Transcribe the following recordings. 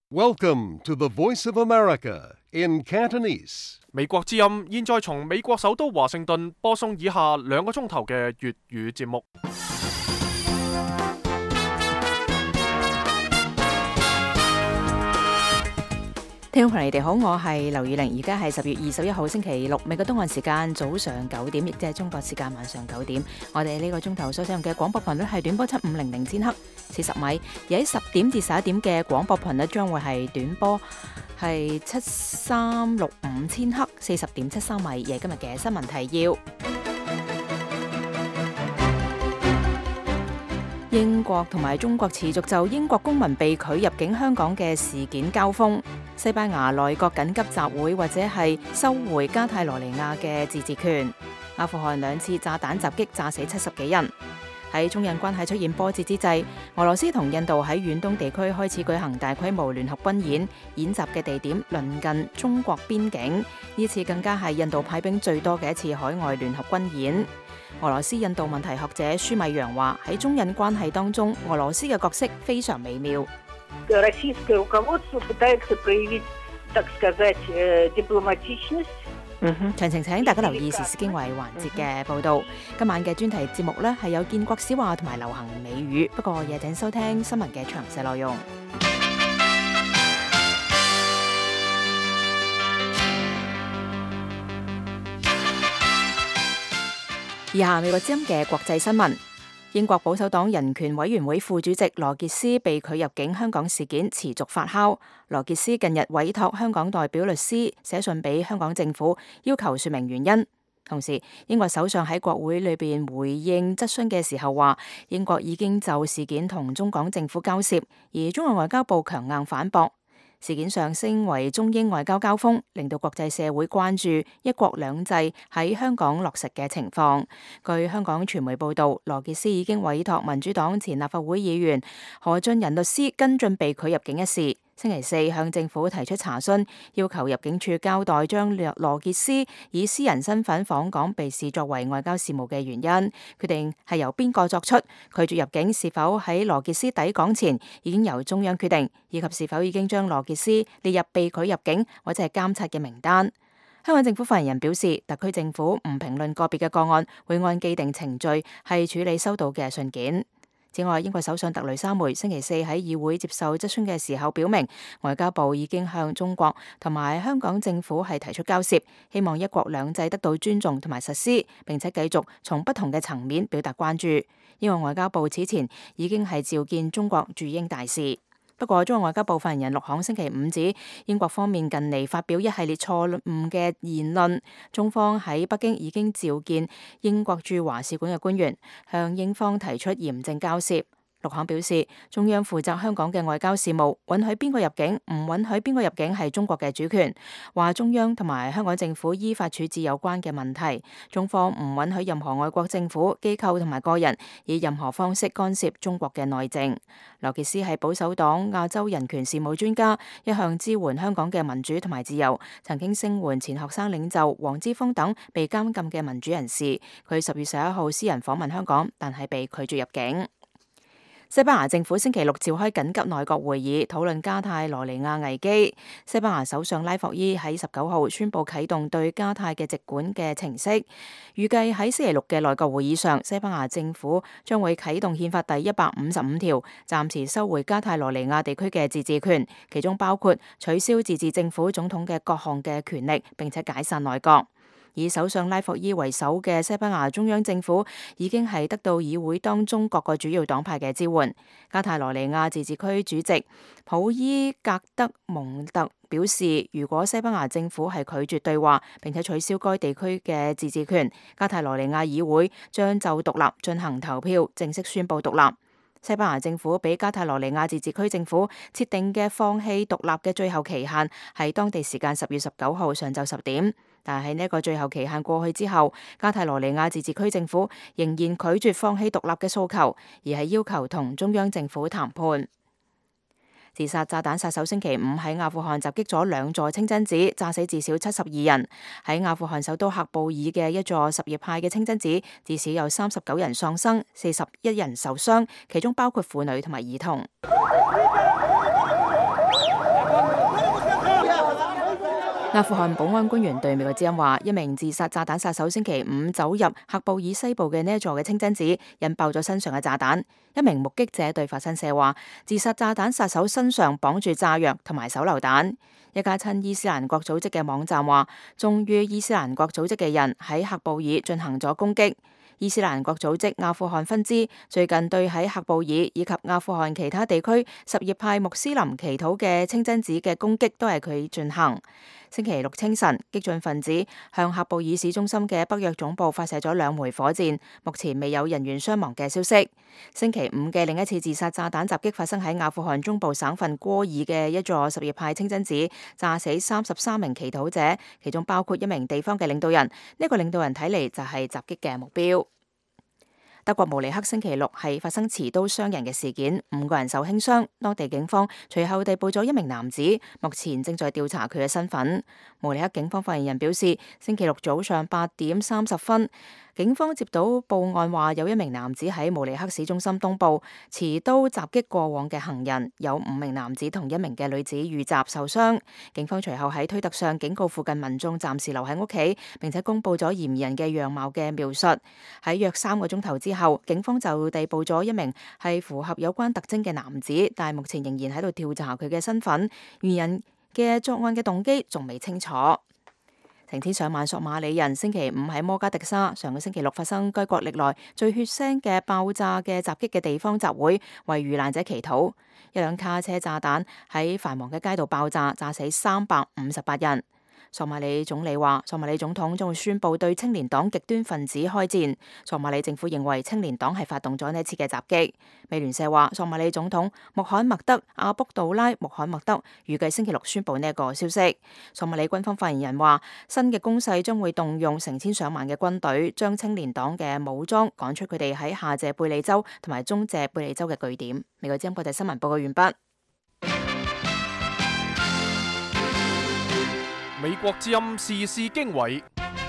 Welcome to the Voice of America in Cantonese. 美國之音現在從美國首都華盛頓播送以下2個鐘頭嘅粵語節目。 聽眾朋友你哋好，我係劉宇玲，而家係10月21號星期六，美國東岸時間早上9點，亦即係中國時間晚上9點。我哋呢個鐘頭所使用嘅廣播頻率係短波7500千赫40米，而喺10點至11點嘅廣播頻率將會係短波係7365千赫40.73米。而今日嘅新聞提要：英國同埋中國持續就英國公民被拒入境香港嘅事件交鋒。西班牙內閣緊急集會或者係收回加泰羅尼亞嘅自治權。阿富汗2次炸彈襲擊，炸死70幾人。喺中印關係出現波折之際，俄羅斯同印度喺遠東地區開始舉行大規模聯合軍演，演習嘅地點鄰近中國邊境。呢次更加係印度派兵最多嘅一次海外聯合軍演。俄羅斯印度問題學者舒米揚話：喺中印關係當中，俄羅斯嘅角色非常微妙。詳情請大家留意時事經緯環節嘅報導。今晚嘅專題節目呢係有建國史話同埋流行美語，不過也請收聽新聞嘅詳細內容。以下美國之音嘅國際新聞。英國保守黨人權委員會副主席羅傑斯被拒入境香港事件持續發酵。羅傑斯近日委託香港代表律師寫信俾香港政府，要求說明原因。同時，英國首相喺國會裏邊回應質詢嘅時候話，英國已經就事件同中港政府交涉，而中國外交部強硬反駁。事件上升為中英外交交鋒，令到國際社會關注一國兩制喺香港落實嘅情況。據香港傳媒報道，羅傑斯已經委託民主黨前立法會議員何俊仁律師跟進被拒入境一事。星期四向政府提出查詢，要求入境處交代將羅傑斯以私人身份訪港被視作為外交事務嘅原因，決定係由邊個作出，拒絕入境是否喺羅傑斯抵港前已經由中央決定，以及是否已經將羅傑斯列入被拒入境或者係監察嘅名單。香港政府發言人表示，特區政府唔評論個別嘅個案，會按既定程序係處理收到嘅信件。此外，英國首相特雷莎梅星期四喺議會接受質詢嘅時候表明，外交部已經向中國同埋香港政府係提出交涉，希望一國兩制得到尊重同埋實施，並且繼續從不同嘅層面表達關注。英國外交部此前已經係召見中國駐英大使。不過，中國外交部發言人陸慷星期五指，英國方面近嚟發表一系列錯誤嘅言論，中方喺北京已經召見英國駐華使館嘅官員，向英方提出嚴正交涉。陸慷表示，中央負責香港嘅外交事務，允許邊個入境，唔允許邊個入境係中國嘅主權。話中央同埋香港政府依法處置有關嘅問題，中方唔允許任何外國政府、機構同埋個人以任何方式干涉中國嘅內政。羅傑斯係保守黨亞洲人權事務專家，一向支援香港嘅民主同埋自由，曾經聲援前學生領袖黃之鋒等被監禁嘅民主人士。佢10月11號私人訪問香港，但係被拒絕入境。西班牙政府星期六召開緊急內閣會議，討論加泰羅尼亞危機。西班牙首相拉霍伊喺19號宣布啟動對加泰嘅直管嘅程式，預計喺星期六嘅內閣會議上，西班牙政府將會啟動憲法第155條，暫時收回加泰羅尼亞地區嘅自治權，其中包括取消自治政府總統嘅各項嘅權力，並且解散內閣。以首相拉霍伊為首嘅西班牙中央政府已經係得到議會當中各個主要黨派嘅支援。加泰羅尼亞自治區主席普伊格德蒙特表示，如果西班牙政府係拒絕對話並且取消該地區嘅自治權，加泰羅尼亞議會將就獨立進行投票，正式宣布獨立。西班牙政府俾加泰羅尼亞自治區政府設定嘅放棄獨立嘅最後期限係當地時間10月19號上晝10點。但係呢個最後期限過去之後，加泰羅尼亞自治區政府仍然拒絕放棄獨立嘅訴求，而係要求同中央政府談判。自殺炸彈殺手星期五喺阿富汗襲擊咗2座清真寺，炸死至少72人。喺阿富汗首都喀布爾嘅一座什葉派嘅清真寺，至少有39人喪生，41人受傷，其中包括婦女同埋兒童。 阿富汗保安官員對美國之音話，一名自殺炸彈殺手星期五走入喀布爾西部嘅呢一座嘅清真寺，引爆咗身上嘅炸彈。一名目擊者對法新社話，自殺炸彈殺手身上綁住炸藥同埋手榴彈。一家親伊斯蘭國組織嘅網站話，忠於伊斯蘭國組織嘅人喺喀布爾進行咗攻擊。伊斯蘭國組織阿富汗分支最近對喺喀布爾以及阿富汗其他地區什葉派穆斯林祈禱嘅清真寺嘅攻擊都係佢進行。星期六清晨，激進分子向喀布爾市中心嘅北約總部發射咗2枚火箭，目前未有人員傷亡嘅消息。星期五嘅另一次自殺炸彈襲擊發生喺阿富汗中部省份戈爾嘅一座什葉派清真寺，炸死33名祈禱者，其中包括一名地方嘅領導人。呢個領導人睇嚟就係襲擊嘅目標。德國慕尼黑星期六係發生持刀傷人嘅事件，5個人受輕傷。當地警方隨後逮捕咗一名男子，目前正在調查佢嘅身份。慕尼黑警方發言人表示，星期六早上8點30分，警方接到報案話有一名男子喺慕尼黑市中心東部持刀襲擊過往嘅行人，有5名男子同1名嘅女子遇襲受傷。警方隨後喺推特上警告附近民眾暫時留喺屋企，並且公布咗嫌疑人嘅樣貌嘅描述。喺約3個鐘頭之後，警方就逮捕咗一名係符合有關特徵嘅男子，但係目前仍然喺度調查佢嘅身份。嫌疑人嘅作案嘅動機仲未清楚。成千上萬索馬里人星期五喺摩加迪沙，上個星期六發生該國歷來最血腥嘅爆炸嘅襲擊嘅地方集會，為遇難者祈禱。一輛卡車炸彈喺繁忙嘅街道爆炸，炸死358人。索馬里總理話，索馬里總統將會宣布對青年黨極端分子開戰。索馬里政府認為青年黨係發動咗呢次嘅襲擊。美聯社話，索馬里總統穆罕默德阿卜杜拉穆罕默德預計星期六宣布呢一個消息。索馬里軍方發言人話，新嘅攻勢將會動用成千上萬嘅軍隊，將青年黨嘅武裝趕出佢哋喺下謝貝利州同埋中謝貝利州嘅據點。美國之音國際新聞報告完畢。 美國之音時事經緯，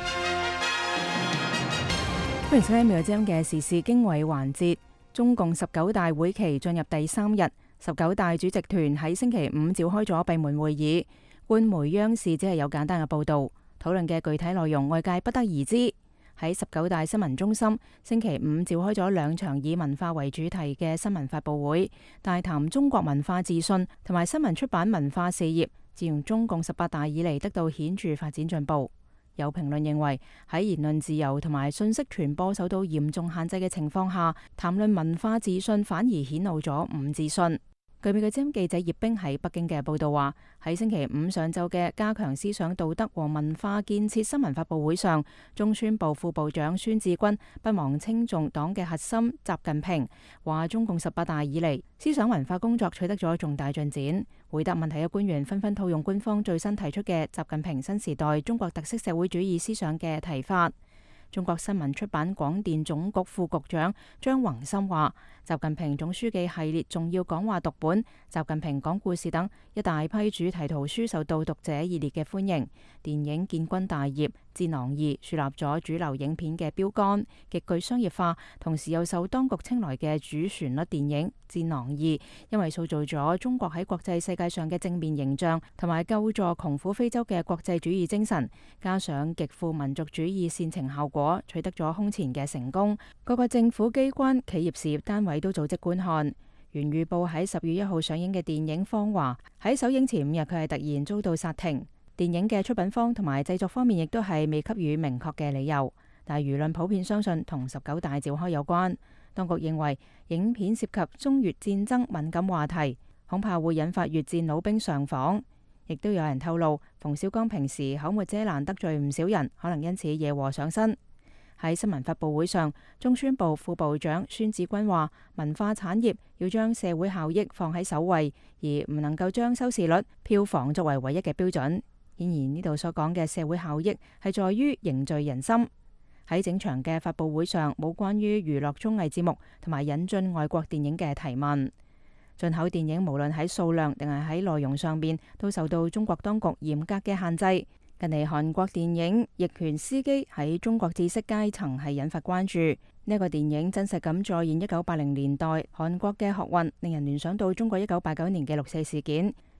歡迎收聽美國之音嘅時事經緯環節。中共19大會期進入第3日，19大主席團喺星期五召開咗閉門會議，官媒央視只係有簡單嘅報道，討論嘅具體內容外界不得而知。喺19大新聞中心，星期五召開咗2場以文化為主題嘅新聞發佈會，大談中國文化自信同埋新聞出版文化事業自從中共18大以嚟得到顯著發展進步。有評論認為，喺言論自由同埋信息傳播受到嚴重限制嘅情況下，談論文化自信反而顯露咗唔自信。據美國之音記者葉冰喺北京嘅報道話，喺星期五上晝嘅加強思想道德和文化建設新聞發佈會上，中宣部副部長孫志軍不忘稱頌黨嘅核心習近平，話中共18大以嚟思想文化工作取得咗重大進展。回答問題嘅官員紛紛套用官方最新提出嘅習近平新時代中國特色社會主義思想嘅提法。中國新聞出版廣電總局副局長張宏森話，習近平總書記系列重要講話讀本、習近平講故事等一大批主題圖書受到讀者熱烈嘅歡迎。電影建軍大業《戰狼2》樹立咗主流影片嘅標杆，極具商業化，同時又受當局青睞嘅主旋律電影《戰狼2》，因為塑造咗中國喺國際世界上嘅正面形象，同埋救助窮苦非洲嘅國際主義精神，加上極富民族主義煽情效果，取得咗空前嘅成功。各個政府機關、企業事業單位都組織觀看。原預報喺10月1號上映嘅電影《芳華》喺首映前5日，佢係突然遭到剎停。電影嘅出品方同埋製作方面亦都係未給予明確嘅理由，但係輿論普遍相信同19大召開有關。當局認為影片涉及中越戰爭敏感話題，恐怕會引發越戰老兵上訪。亦都有人透露，馮小剛平時口沒遮攔得罪唔少人，可能因此惹禍上身。喺新聞發佈會上，中宣部副部長孫志軍話，文化產業要將社會效益放喺首位，而唔能夠將收視率、票房作為唯一嘅標準。顯然呢度所講嘅社會效益係在於凝聚人心。喺整場嘅發佈會上，冇關於娛樂綜藝節目同埋引進外國電影嘅提問。進口電影無論喺數量定係喺內容上邊，都受到中國當局嚴格嘅限制。近嚟韓國電影《逆權司機》喺中國知識階層係引發關注。呢個電影真實咁再現1980年代韓國嘅學運，令人聯想到中國1989年嘅6.4事件。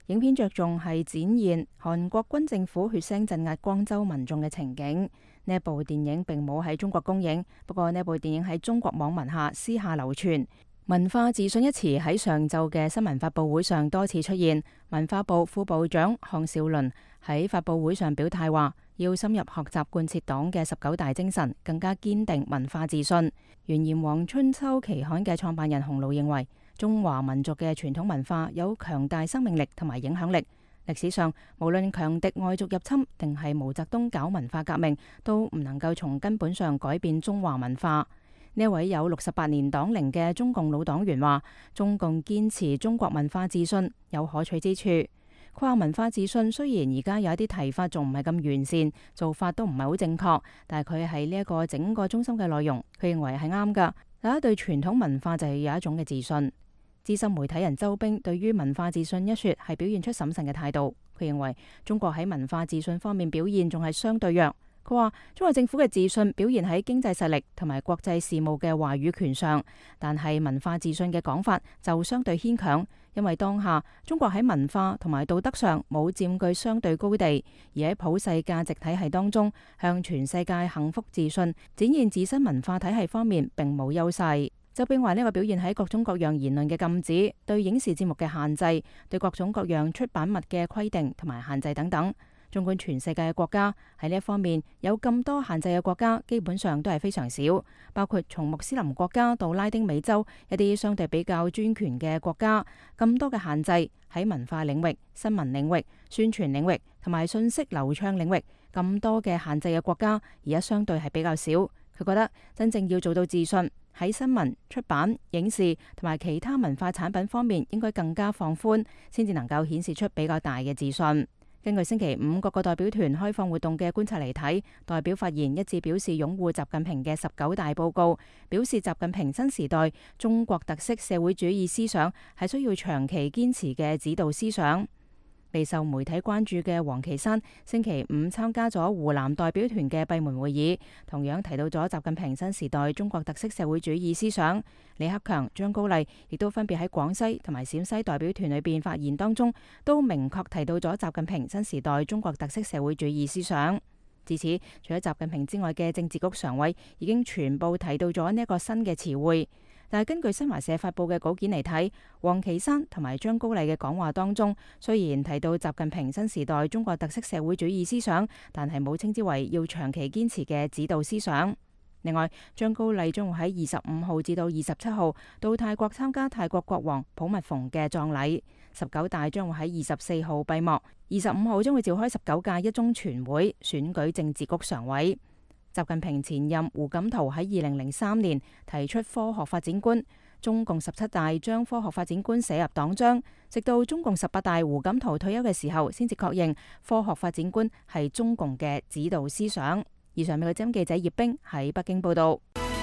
影片着重係展現韓國軍政府血腥鎮壓光州民眾嘅情景。呢一部電影並冇喺中國公映，不過呢部電影喺中國網民下私下流傳。文化自信一詞喺上晝嘅新聞發佈會上多次出現。文化部副部長項少麟喺發佈會上表態話，要深入學習貫徹黨嘅19大精神，更加堅定文化自信。原炎黃春秋期刊嘅創辦人洪爐認為，中華民族嘅傳統文化有強大生命力同埋影響力。歷史上，無論強敵外族入侵定係毛澤東搞文化革命，都唔能夠從根本上改變中華文化。呢位有68年黨齡嘅中共老黨員話，中共堅持中國文化自信有可取之處。佢話文化自信雖然而家有一啲提法仲唔係咁完善，做法都唔係好正確，但係佢係呢一個整個中心嘅內容，佢認為係啱㗎。大家對傳統文化就係有一種嘅自信。資深媒體人周冰對於文化自信一說係表現出審慎嘅態度。佢認為中國喺文化自信方面表現仲係相對弱。佢話中國政府嘅自信表現喺經濟實力同埋國際事務嘅話語權上，但係文化自信嘅講法就相對牽強，因為當下中國喺文化同埋道德上冇佔據相對高地，而喺普世價值體系當中向全世界幸福自信展現自身文化體系方面並冇優勢。周冰話呢個表現喺各種各樣言論嘅禁止、對影視節目嘅限制、對各種各樣出版物嘅規定同埋限制等等。縱觀全世界嘅國家喺呢一方面有咁多限制嘅國家，基本上都係非常少，包括從穆斯林國家到拉丁美洲一啲相對比較專權嘅國家，咁多嘅限制喺文化領域、新聞領域、宣傳領域同埋信息流暢領域，咁多嘅限制嘅國家而家相對係比較少。佢覺得真正要做到自信，喺新聞、出版、影視同埋其他文化產品方面應該更加放寬，先至能夠顯示出比較大嘅自信。根據星期五各個代表團開放活動嘅觀察嚟睇，代表發言一致表示擁護習近平嘅19大報告，表示習近平新時代中國特色社會主義思想係需要長期堅持嘅指導思想。備受媒體關注嘅王岐山星期五參加咗湖南代表團嘅閉門會議，同樣提到咗習近平新時代中國特色社會主義思想。李克強、張高麗亦都分別喺廣西同埋陝西代表團裏邊發言當中，都明確提到咗習近平新時代中國特色社會主義思想。自此，除咗習近平之外嘅政治局常委已經全部提到咗呢一個新嘅詞彙。但係根據新華社發佈嘅稿件嚟睇，王岐山同埋張高麗嘅講話當中，雖然提到習近平新時代中國特色社會主義思想，但係冇稱之為要長期堅持嘅指導思想。另外，張高麗將會喺25號至到27號到泰國參加泰國國王普密蓬嘅葬禮。19大將會喺24號閉幕，25號將會召開19屆一中全會，選舉政治局常委。習近平前任胡錦濤喺2003年提出科學發展觀，中共17大將科學發展觀寫入黨章，直到中共18大胡錦濤退休嘅時候，先至確認科學發展觀係中共嘅指導思想。以上美國之音記者葉冰喺北京報道。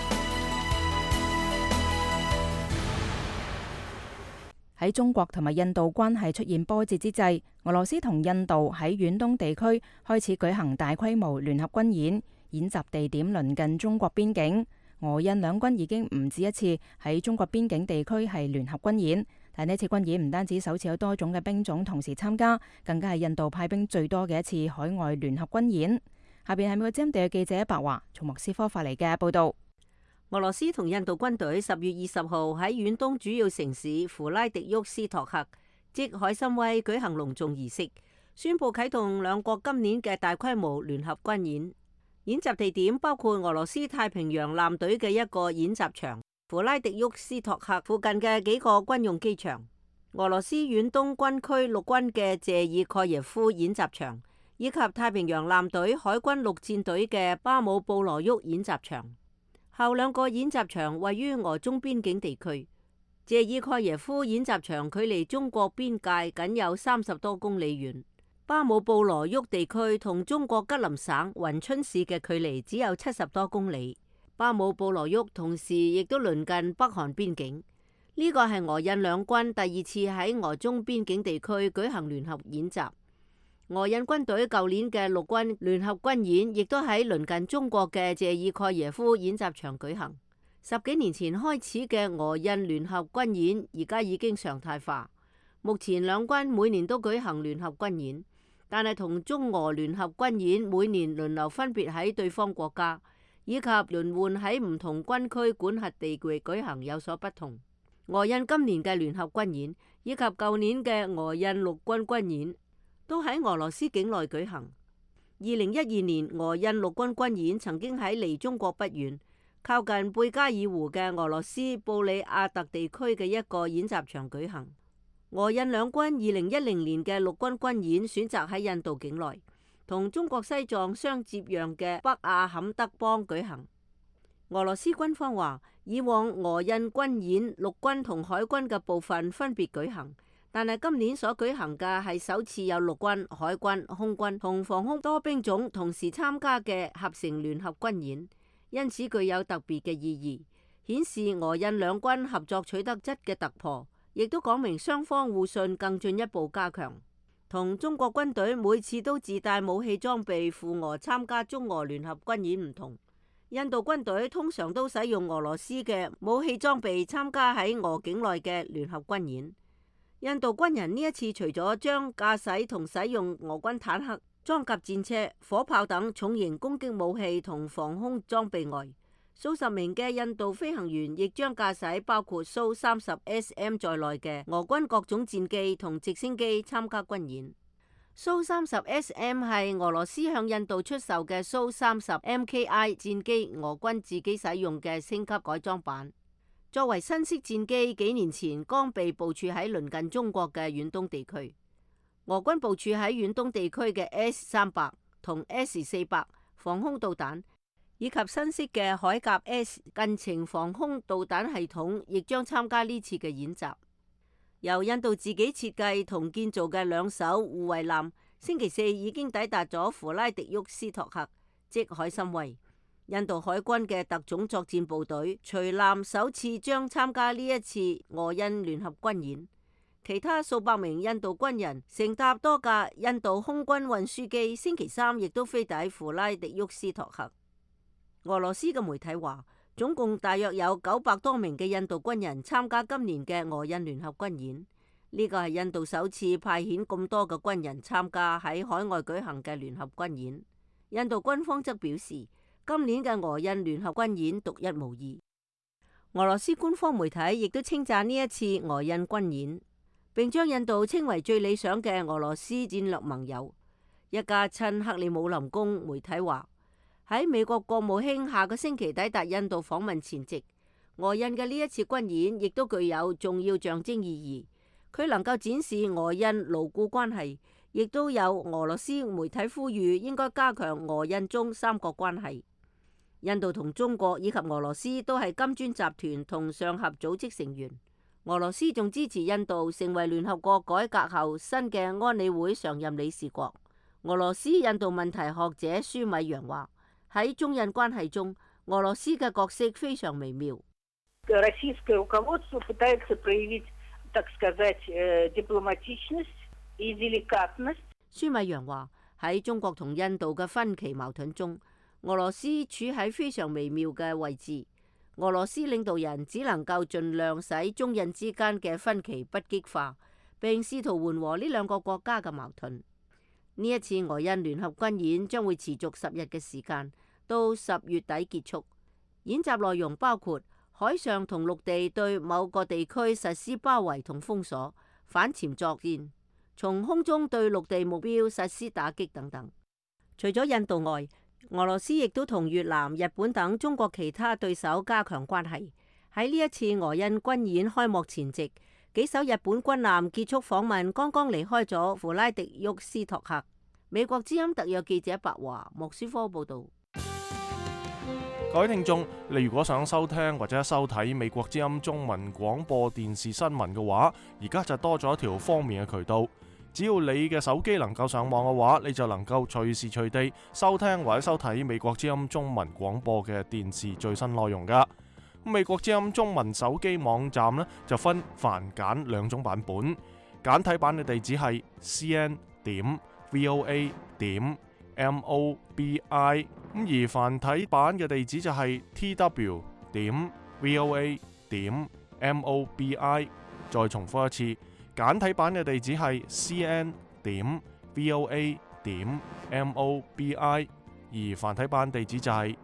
喺中國同埋印度關係出現波折之際，俄羅斯同印度喺遠東地區開始舉行大規模聯合軍演。演習地點鄰近中國邊境，俄印兩軍已經唔止一次喺中國邊境地區係聯合軍演。但呢次軍演唔單止首次有多種嘅兵種同時參加，更加係印度派兵最多嘅一次海外聯合軍演。下邊係美國之音地嘅記者白華從莫斯科發嚟嘅報道。 俄羅斯同印度軍隊10月20號喺遠東主要城市弗拉迪沃斯托克即海參崴舉行隆重儀式，宣布啟動兩國今年嘅大規模聯合軍演。演習地點包括俄羅斯太平洋艦隊嘅一個演習場、弗拉迪沃斯托克附近嘅幾個軍用機場、俄羅斯遠東軍區陸軍嘅謝爾蓋耶夫演習場，以及太平洋艦隊海軍陸戰隊嘅巴姆布羅沃演習場。後兩個演習場位於俄中邊境地區。謝爾蓋耶夫演習場距離中國邊界僅有30多公里遠。巴姆布羅沃地區同中國吉林省雲春市嘅距離只有70多公里。巴姆布羅沃同時亦都鄰近北韓邊境。呢個係俄印兩軍第二次喺俄中邊境地區舉行聯合演習。俄印軍隊舊年嘅陸軍聯合軍演亦都喺鄰近中國嘅謝爾蓋耶夫演習場舉行。10幾年前開始嘅俄印聯合軍演而家已經常態化。 目前兩軍每年都舉行聯合軍演，但係同中俄聯合軍演每年輪流分別喺對方國家，以及輪換喺唔同軍區管轄地域舉行有所不同。俄印今年嘅聯合軍演以及舊年嘅俄印陸軍軍演都喺俄羅斯境內舉行。2012年俄印陸軍軍演曾經喺離中國不遠，靠近貝加爾湖嘅俄羅斯布里亞特地區嘅一個演習場舉行。俄印兩軍2010年嘅陸軍軍演選擇喺印度境內，同中國西藏相接壤嘅北阿坎德邦舉行。俄羅斯軍方話，以往俄印軍演陸軍同海軍嘅部分分別舉行，但係今年所舉行嘅係首次有陸軍、海軍、空軍同防空多兵種同時參加嘅合成聯合軍演，因此具有特別嘅意義，顯示俄印兩軍合作取得質嘅突破，亦都講明雙方互信更進一步加強。同中國軍隊每次都自帶武器裝備赴俄參加中俄聯合軍演唔同，印度軍隊通常都使用俄羅斯嘅武器裝備參加喺俄境內嘅聯合軍演。印度軍人呢一次除咗將駕駛同使用俄軍坦克、裝甲戰車、火炮等重型攻擊武器同防空裝備外，數十名嘅印度飛行員亦將駕駛包括蘇 30SM 在內嘅俄軍各種戰機同直升機參加軍演。蘇 30SM 係俄羅斯向印度出售嘅蘇 30MKI 戰機，俄軍自己使用嘅升級改裝版。作為新式戰機，幾年前剛被部署喺鄰近中國嘅遠東地區。俄軍部署喺遠東地區嘅 S300同 S400 防空導彈，以及新式嘅海甲 S 近程防空導彈系統，亦將參加呢次嘅演習。由印度自己設計同建造嘅兩艘護衛艦，星期四已經抵達咗弗拉迪沃斯托克，即海參崴。印度海軍嘅特種作戰部隊隨艦首次將參加呢一次俄印聯合軍演。其他數百名印度軍人乘搭多架印度空軍運輸機，星期三亦都飛抵弗拉迪沃斯托克。俄羅斯嘅媒體話，總共大約有900多名嘅印度軍人參加今年嘅俄印聯合軍演。呢個係印度首次派遣咁多嘅軍人參加喺海外舉行嘅聯合軍演。印度軍方則表示，今年嘅俄印聯合軍演獨一無二。俄羅斯官方媒體亦都稱讚呢一次俄印軍演，並將印度稱為最理想嘅俄羅斯戰略盟友。一家親克里姆林宮媒體話，喺美國國務卿下個星期抵達印度訪問前夕，俄印嘅呢一次軍演亦都具有重要象徵意義。佢能夠展示俄印牢固關係，亦都有俄羅斯媒體呼籲應該加強俄印中三國關係。印度同中國以及俄羅斯都係金磚集團同上合組織成員。俄羅斯仲支持印度成為聯合國改革後新嘅安理會常任理事國。俄羅斯印度問題學者舒米揚話，喺中印關係中，俄羅斯嘅角色非常微妙。舒米揚話，喺中國同印度嘅分歧矛盾中，俄羅斯處喺非常微妙嘅位置。俄羅斯領導人只能夠盡量使中印之間嘅分歧不激化，並試圖緩和呢兩個國家嘅矛盾。呢一次俄印聯合軍演將會持續10日嘅時間，到10月底結束。演習內容包括海上同陸地對某個地區實施包圍同封鎖、反潛作戰，從空中對陸地目標實施打擊等等。除咗印度外，俄羅斯亦都同越南、日本等中國其他對手加強關係。喺呢一次俄印軍演開幕前夕，幾艘日本軍艦結束訪問，剛剛離開咗弗拉迪沃斯托克。美國之音特約記者白華莫斯科報道。 各位聽眾，你如果想收聽或者收睇美國之音中文廣播電視新聞嘅話，而家就多咗一條方便嘅渠道。只要你嘅手機能夠上網嘅話，你就能夠隨時隨地收聽或者收睇美國之音中文廣播嘅電視最新內容噶。美國之音中文手機網站呢，就分繁簡兩種版本，簡體版嘅地址係 cn.voa.mobi， 而繁體版嘅地址就係 tw.voa.mobi。再重複一次， 簡體版嘅地址係 cn.voa.mobi， 而繁體版地址就係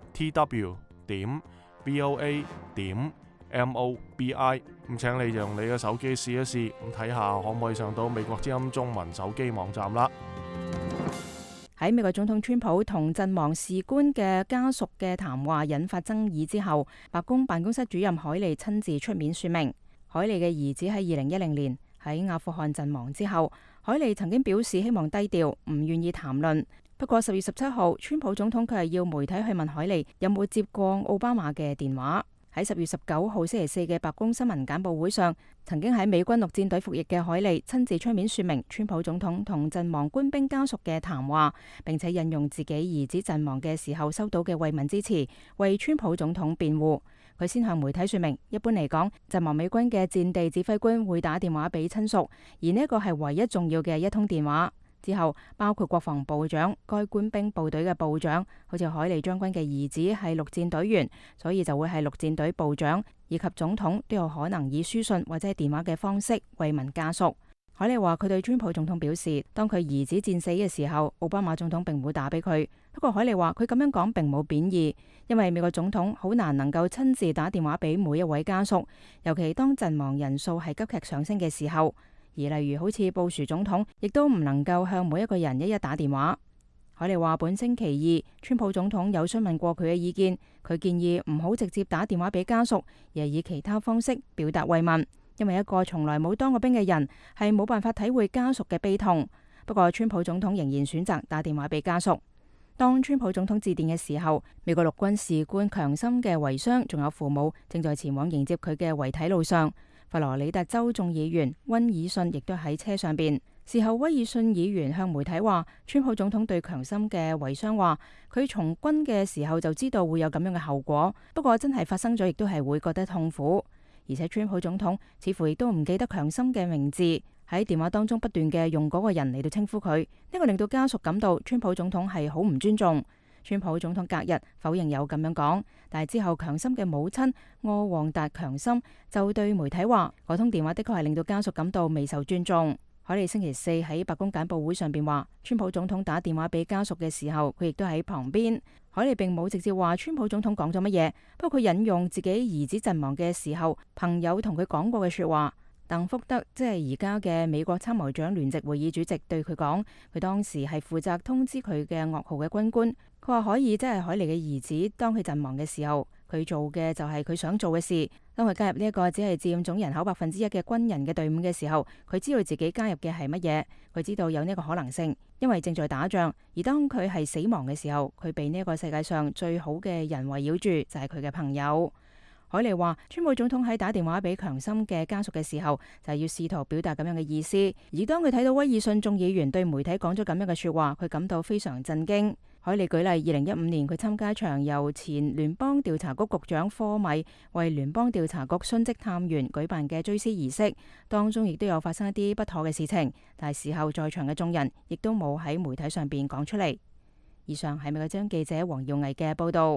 tw.voa.mobi。咁請你用你嘅手機試一試，咁睇下可唔可以上到美國之音中文手機網站啦。 喺美國總統川普同陣亡士官嘅家屬嘅談話引發爭議之後，白宮辦公室主任凱利親自出面說明。凱利嘅兒子喺2010年喺阿富汗陣亡之後，凱利曾經表示希望低調，唔願意談論。不過10月17號，川普總統佢係要媒體去問凱利有冇接過奧巴馬嘅電話。喺10月19號星期四嘅白宮新聞簡報會上，曾經喺美軍陸戰隊服役嘅凱利親自出面說明川普總統同陣亡官兵家屬嘅談話，並且引用自己兒子陣亡嘅時候收到嘅慰問之詞，為川普總統辯護。佢先向媒體說明，一般嚟講，陣亡美軍嘅戰地指揮官會打電話俾親屬，而呢個係唯一重要嘅一通電話。之後包括國防部長、該官兵部隊嘅部長，好似凱利將軍嘅兒子係陸戰隊員，所以就會係陸戰隊部長，以及總統都有可能以書信或者係電話嘅方式慰問家屬。凱利話佢對川普總統表示，當佢兒子戰死嘅時候，奧巴馬總統並冇打俾佢。不過凱利話佢咁樣講並冇貶義，因為美國總統好難能夠親自打電話俾每一位家屬，尤其當陣亡人數係急劇上升嘅時候。而例如好似布殊總統，亦都唔能夠向每一個人一一打電話。凱利話本星期二，川普總統有詢問過佢嘅意見，佢建議唔好直接打電話俾家屬，而係以其他方式表達慰問，因為一個從來冇當過兵嘅人係冇辦法體會家屬嘅悲痛。不過川普總統仍然選擇打電話俾家屬。當川普總統致電嘅時候，美國陸軍士官強森嘅遺孀仲有父母正在前往迎接佢嘅遺體路上。佛羅里達州眾議員溫爾遜亦都喺車上邊。事後，威爾遜議員向媒體話，川普總統對強森嘅遺孀話，佢從軍嘅時候就知道會有咁樣嘅後果，不過真係發生咗，亦都係會覺得痛苦。而且川普總統似乎亦都唔記得強森嘅名字，喺電話當中不斷嘅用嗰個人嚟到稱呼佢，呢個令到家屬感到川普總統係好唔尊重。川普總統隔日否認有咁樣講，但係之後強森嘅母親柯旺達強森就對媒體話，嗰通電話的確係令到家屬感到未受尊重。凱利星期四喺白宮簡報會上邊話，川普總統打電話俾家屬嘅時候，佢亦都喺旁邊。凱利並冇直接話川普總統講咗乜嘢，不過佢引用自己兒子陣亡嘅時候朋友同佢講過嘅說話。鄧福德即係而家嘅美國參謀長聯席會議主席對佢講，佢當時係負責通知佢嘅噩耗嘅軍官。佢話可以即係凱利嘅兒子，當佢陣亡嘅時候，佢做嘅就係佢想做嘅事。當佢加入呢一個只係佔總人口1%嘅軍人嘅隊伍嘅時候，佢知道自己加入嘅係乜嘢，佢知道有呢個可能性，因為正在打仗。而當佢係死亡嘅時候，佢被呢一個世界上最好嘅人圍繞住，就係佢嘅朋友。凱利話，川普總統喺打電話俾強森嘅家屬嘅時候，就係要試圖表達咁樣嘅意思。而當佢睇到威爾遜眾議員對媒體講咗咁樣嘅說話，佢感到非常震驚。凱利舉例，2015年佢參加一場由前聯邦調查局局長科米為聯邦調查局殉職探員舉辦嘅追思儀式，當中亦都有發生一啲不妥嘅事情，但係事後在場嘅眾人亦都冇喺媒體上邊講出嚟。以上係美國之音記者黃耀毅嘅報道。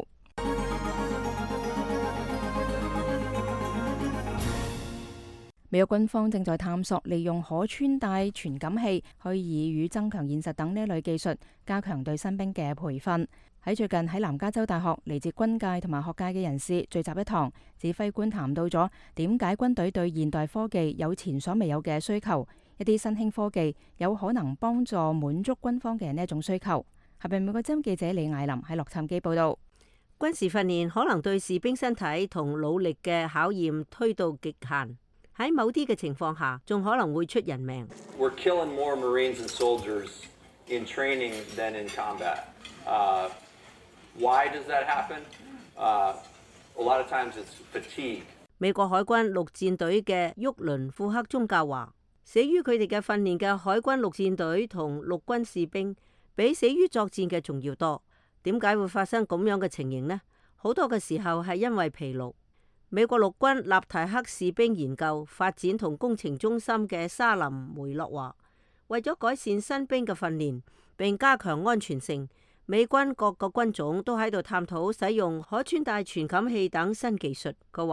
美國軍方正在探索利用可穿戴傳感器、虛擬與增強現實等呢類技術，加強對新兵嘅培訓。喺最近喺南加州大學，嚟自軍界同埋學界嘅人士聚集一堂，指揮官談到咗點解軍隊對現代科技有前所未有嘅需求，一啲新興科技有可能幫助滿足軍方嘅呢一種需求。下邊美國之音記者李艾琳喺洛杉磯報道。 軍事訓練可能對士兵身體同努力嘅考驗推到極限。喺某啲嘅情況下，仲可能會出人命。 We're killing more Marines and soldiers in training than in combat. Why does that happen? A lot of times it's fatigue. 美國海軍陸戰隊嘅沃倫庫克宗教話，死於佢哋嘅訓練嘅海軍陸戰隊同陸軍士兵，比死於作戰嘅仲要多。點解會發生咁樣嘅情形呢？好多嘅時候係因為疲勞。美國陸軍納提克士兵研究發展同工程中心嘅沙林梅洛話，為咗改善新兵嘅訓練並加強安全性，美軍各個軍種都喺度探討使用可穿戴傳感器等新技術。佢話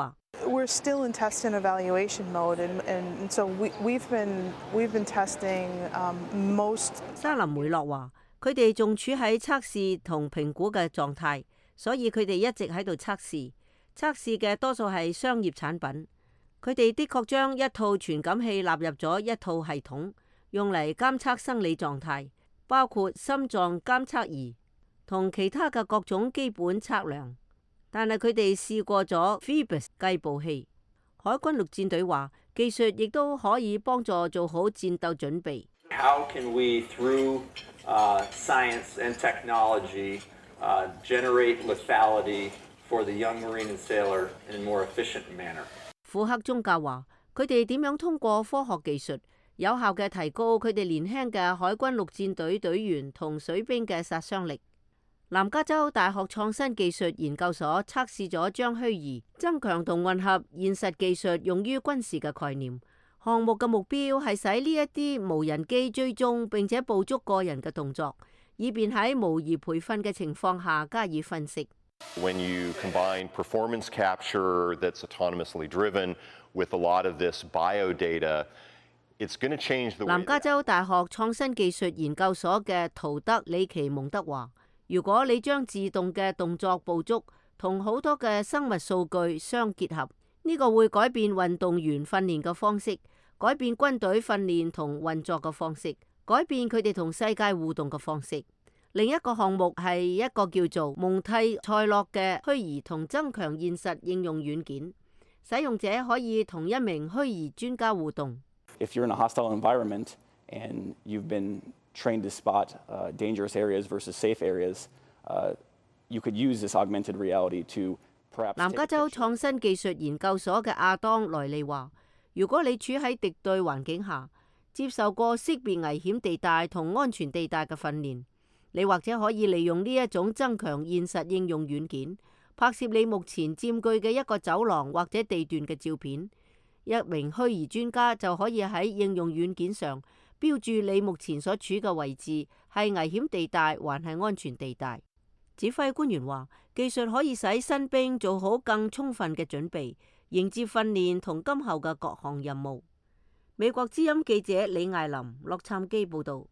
we're still in test and evaluation mode, and so we've been testing most. 沙林梅洛話：佢哋仲處喺測試同評估嘅狀態，所以佢哋一直喺度測試。測試嘅多數係商業產品。佢哋的確將一套傳感器納入咗一套系統，用嚟監測生理狀態，包括心臟監測儀同其他嘅各種基本測量。但係佢哋試過咗 Phoebus 計步器。海軍陸戰隊話，技術亦都可以幫助做好戰鬥準備。 How can we, through science and technology, generate lethality for the young Marine and sailor in a more efficient manner? 庫克宗教話，佢哋點樣通過科學技術有效嘅提高佢哋年輕嘅海軍陸戰隊隊員同水兵嘅殺傷力。南加州大學創新技術研究所測試咗將虛擬、增強同混合現實技術用於軍事嘅概念。項目嘅目標係使呢一啲無人機追蹤並且捕捉個人嘅動作，以便喺模擬培訓嘅情況下加以分析。 When you combine performance capture that's autonomously driven with a lot of this bio data, it's going to change the way. 南加州大學創新技術研究所嘅陶德里奇蒙德話：如果你將自動嘅動作捕捉同好多嘅生物數據相結合，呢個會改變運動員訓練嘅方式，改變軍隊訓練同運作嘅方式，改變佢哋同世界互動嘅方式。另一個項目係一個叫做蒙蒂塞洛嘅虛擬同增強現實應用軟件，使用者可以同一名虛擬專家互動。 If you're in a hostile environment and you've been trained to spot dangerous areas versus safe areas, you could use this augmented reality to perhaps. 南加州創新技術研究所嘅亞當萊利話：如果你處喺敵對環境下，接受過識別危險地帶同安全地帶嘅訓練，你或者可以利用呢一種增強現實應用軟件，拍攝你目前佔據嘅一個走廊或者地段嘅照片。一名虛擬專家就可以喺應用軟件上標注你目前所處嘅位置係危險地帶還係安全地帶。指揮官員話，技術可以使新兵做好更充分嘅準備，迎接訓練同今後嘅各項任務。美國之音記者李艾琳洛杉磯報導。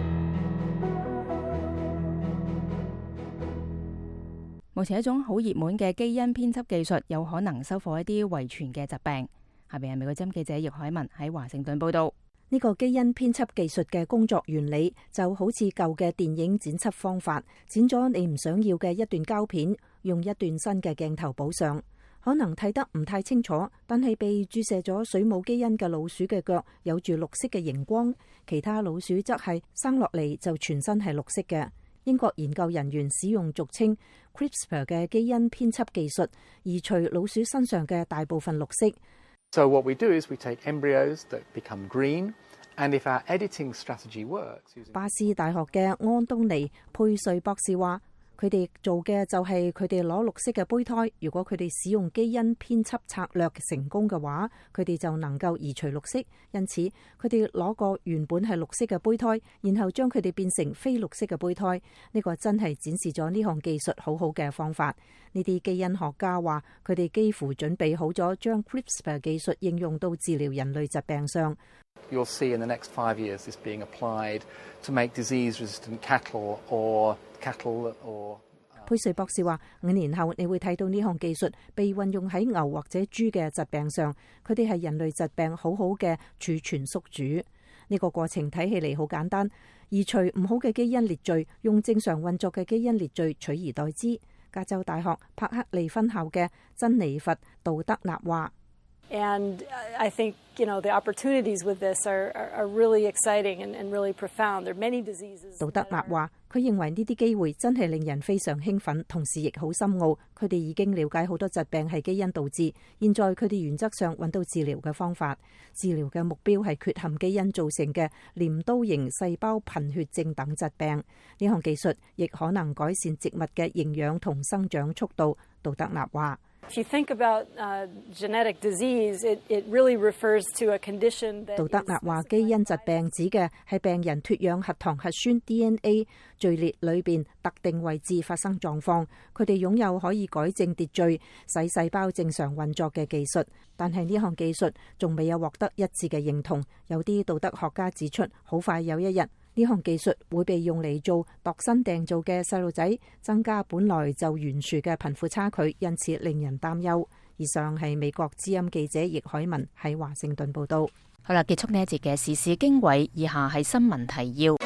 目前一種好熱門嘅基因編輯技術有可能修復一啲遺傳嘅疾病。下邊係美國之音記者葉海文喺華盛頓報導。 呢個基因編輯技術嘅工作原理就好似舊嘅電影剪輯方法，剪咗你唔想要嘅一段膠片，用一段新嘅鏡頭補上。可能睇得唔太清楚，但係被注射咗水母基因嘅老鼠嘅腳有住綠色嘅熒光，其他老鼠則係生落嚟就全身係綠色嘅。英國研究人員使用俗稱 CRISPR 嘅基因編輯技術，移除老鼠身上嘅大部分綠色。 So what we do is we take embryos that become green, and if our editing strategy works. 巴斯大學嘅安東尼佩瑞博士話，佢哋做嘅就係佢哋攞綠色嘅胚胎，如果佢哋使用基因編輯策略成功嘅話，佢哋就能夠移除綠色。因此，佢哋攞個原本係綠色嘅胚胎，然後將佢哋變成非綠色嘅胚胎。呢個真係展示咗呢項技術好好嘅方法。呢啲基因學家話，佢哋幾乎準備好咗將 CRISPR 技術應用到治療人類疾病上。 You'll see in the next 5 years this being applied to make disease-resistant cattle or. 佩瑞博士話：5年後你會睇到呢項技術被運用喺牛或者豬嘅疾病上，佢哋係人類疾病好好嘅儲存宿主。呢個過程睇起嚟好簡單，移除唔好嘅基因列序，用正常運作嘅基因列序取而代之。加州大學柏克利分校嘅珍妮佛杜德納話。 And I think, the opportunities with this are really exciting and really profound. There are many diseases. 杜德納話：佢認為呢啲機會真係令人非常興奮，同時亦好深奧。佢哋已經了解好多疾病係基因導致，現在佢哋原則上揾到治療嘅方法。治療嘅目標係缺陷基因造成嘅鐮刀型細胞貧血症等疾病。呢項技術亦可能改善植物嘅營養同生長速度。杜德納話。 杜德納話：基因疾病指嘅係病人脫氧核糖核酸 DNA 序列裏邊特定位置發生狀況，佢哋擁有可以改正秩序、使細胞正常運作嘅技術，但係呢項技術仲未有獲得一致嘅認同。有啲道德學家指出，好快有一日，呢項技術會被用嚟做度身訂造嘅細路仔，增加本來就懸殊嘅貧富差距，因此令人擔憂。以上係美國之音記者易海文喺華盛頓報道。 好啦，結束呢一節嘅時事經緯，以下係新聞提要。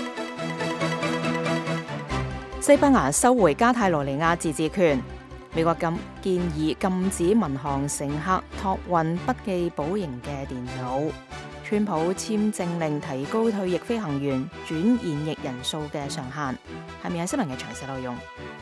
西班牙收回加泰羅尼亞自治權，美國建議禁止民航乘客託運筆記簿型嘅電腦。川普簽證令提高退役飛行員轉現役人數嘅上限。下面係新聞嘅詳細內容。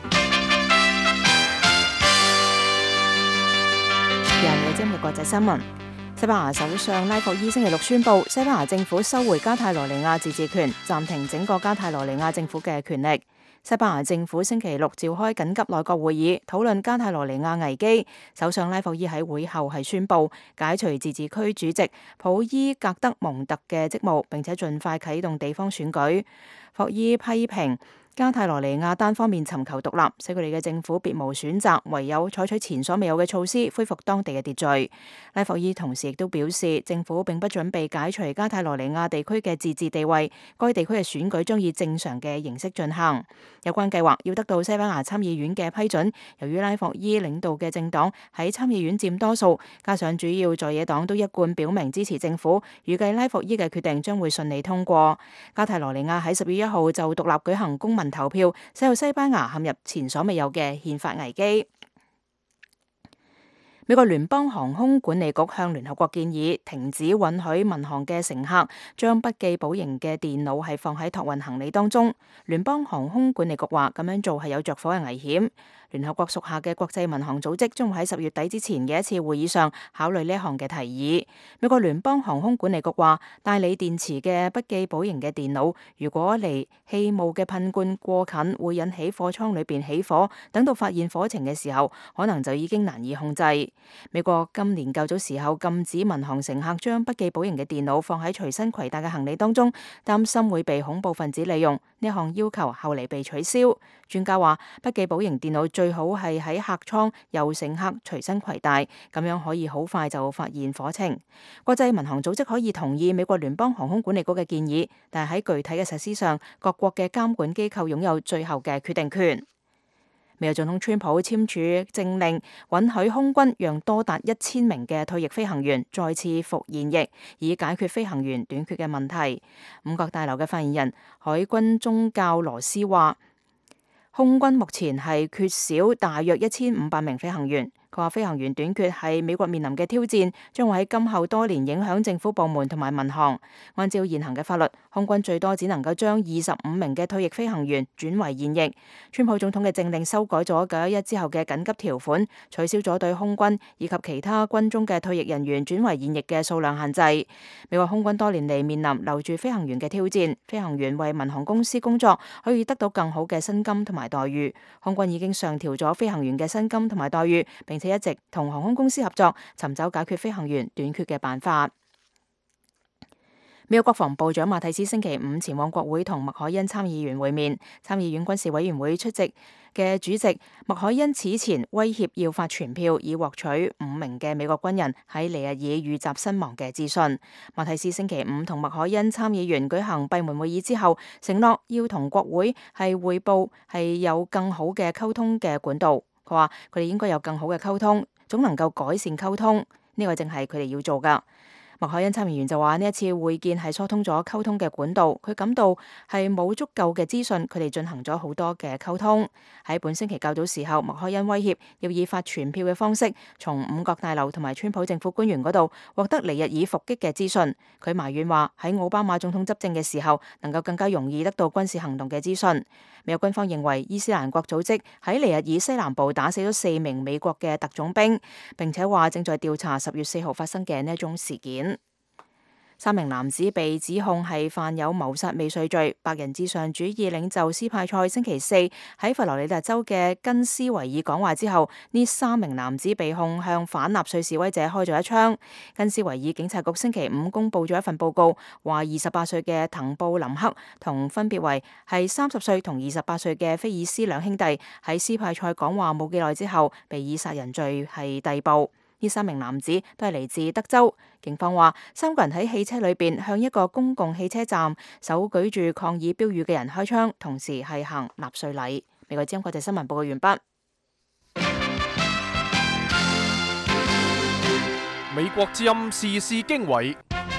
又係今日國際新聞。西班牙首相拉霍伊星期六宣布，西班牙政府收回加泰羅尼亞自治權，暫停整個加泰羅尼亞政府嘅權力。西班牙政府星期六召開緊急內閣會議，討論加泰羅尼亞危機。首相拉霍伊喺會後係宣布解除自治區主席普伊格德蒙特嘅職務，並且盡快啟動地方選舉。霍伊批評加泰羅尼亞單方面尋求獨立，使佢哋嘅政府別無選擇，唯有採取前所未有嘅措施，恢復當地嘅秩序。拉霍伊同時亦都表示，政府並不準備解除加泰羅尼亞地區嘅自治地位，該地區嘅選舉將以正常嘅形式進行。有關計劃要得到西班牙參議院嘅批准，由於拉霍伊領導嘅政黨喺參議院佔多數，加上主要在野黨都一貫表明支持政府，預計拉霍伊嘅決定將會順利通過。加泰羅尼亞喺10月1號就獨立舉行公民投票，使到西班牙陷入前所未有嘅憲法危機。美國聯邦航空管理局向聯合國建議停止允許民航嘅乘客將筆記簿型嘅電腦係放喺託運行李當中。聯邦航空管理局話咁樣做係有着火嘅危險。聯合國屬下嘅國際民航組織將會喺10月底之前嘅一次會議上考慮呢一項嘅提議。美國聯邦航空管理局話，帶鋰電池嘅筆記簿型嘅電腦，如果離氣霧嘅噴罐過近，會引起貨艙裏邊起火，等到發現火情嘅時候，可能就已經難以控制。美國今年較早時候禁止民航乘客將筆記簿型嘅電腦放喺隨身攜帶嘅行李當中，擔心會被恐怖分子利用。呢項要求後嚟被取消。專家話，筆記簿型電腦最好係喺客艙由乘客隨身攜帶，咁樣可以好快就發現火情。國際民航組織可以同意美國聯邦航空管理局嘅建議，但係喺具體嘅實施上，各國嘅監管機構擁有最後嘅決定權。美國總統川普簽署政令，允許空軍讓多達1000名嘅退役飛行員再次服現役，以解決飛行員短缺嘅問題。五角大樓嘅發言人海軍宗教羅斯話，空軍目前係缺少大約1500名飛行員。佢話飛行員短缺係美國面臨嘅挑戰，將會喺今後多年影響政府部門同埋民航。按照現行嘅法律，空軍最多只能夠將25名嘅退役飛行員轉為現役。川普總統嘅政令修改咗911之後嘅緊急條款，取消咗對空軍以及其他軍中嘅退役人員轉為現役嘅數量限制。美國空軍多年嚟面臨留住飛行員嘅挑戰，飛行員為民航公司工作可以得到更好嘅薪金同埋待遇。空軍已經上調咗飛行員嘅薪金同埋待遇，並且一直同航空公司合作，尋找解決飛行員短缺嘅辦法。美國國防部長馬蒂斯星期五前往國會同麥凱恩參議員會面。參議院軍事委員會出席嘅主席麥凱恩此前威脅要發傳票，以獲取5名嘅美國軍人喺尼日爾遇襲身亡嘅資訊。馬蒂斯星期五同麥凱恩參議員舉行閉門會議之後，承諾要同國會係匯報係有更好嘅溝通嘅管道。佢話佢哋應該有更好嘅溝通，總能夠改善溝通，呢個正係佢哋要做噶。麥凱恩參議員就話呢一次會見係疏通咗溝通嘅管道，佢感到係冇足夠嘅資訊，佢哋進行咗好多嘅溝通。喺本星期較早時候，麥凱恩威脅要以發傳票嘅方式，從五角大樓同埋川普政府官員嗰度獲得尼日爾伏擊嘅資訊。佢埋怨話喺奧巴馬總統執政嘅時候，能夠更加容易得到軍事行動嘅資訊。美國軍方認為伊斯蘭國組織喺尼日爾西南部打死咗4名美國嘅特種兵，並且話正在調查10月4號發生嘅呢一宗事件。 3名男子被指控係犯有謀殺未遂罪。白人至上主義領袖斯派塞星期四喺佛羅里達州嘅根斯維爾講話之後，呢3名男子被控向反納粹示威者開咗一槍。根斯維爾警察局星期五公布咗一份報告，話28歲嘅滕布林克同分別為係30歲同28歲嘅菲爾斯兩兄弟喺斯派塞講話冇幾耐之後，被以殺人罪係逮捕。呢3名男子都係嚟自德州。警方話3個人喺汽車裏邊向一個公共汽車站手舉住抗議標語嘅人開槍，同時係行納粹禮。美國之音國際新聞報告完畢。 美國之音時事經緯，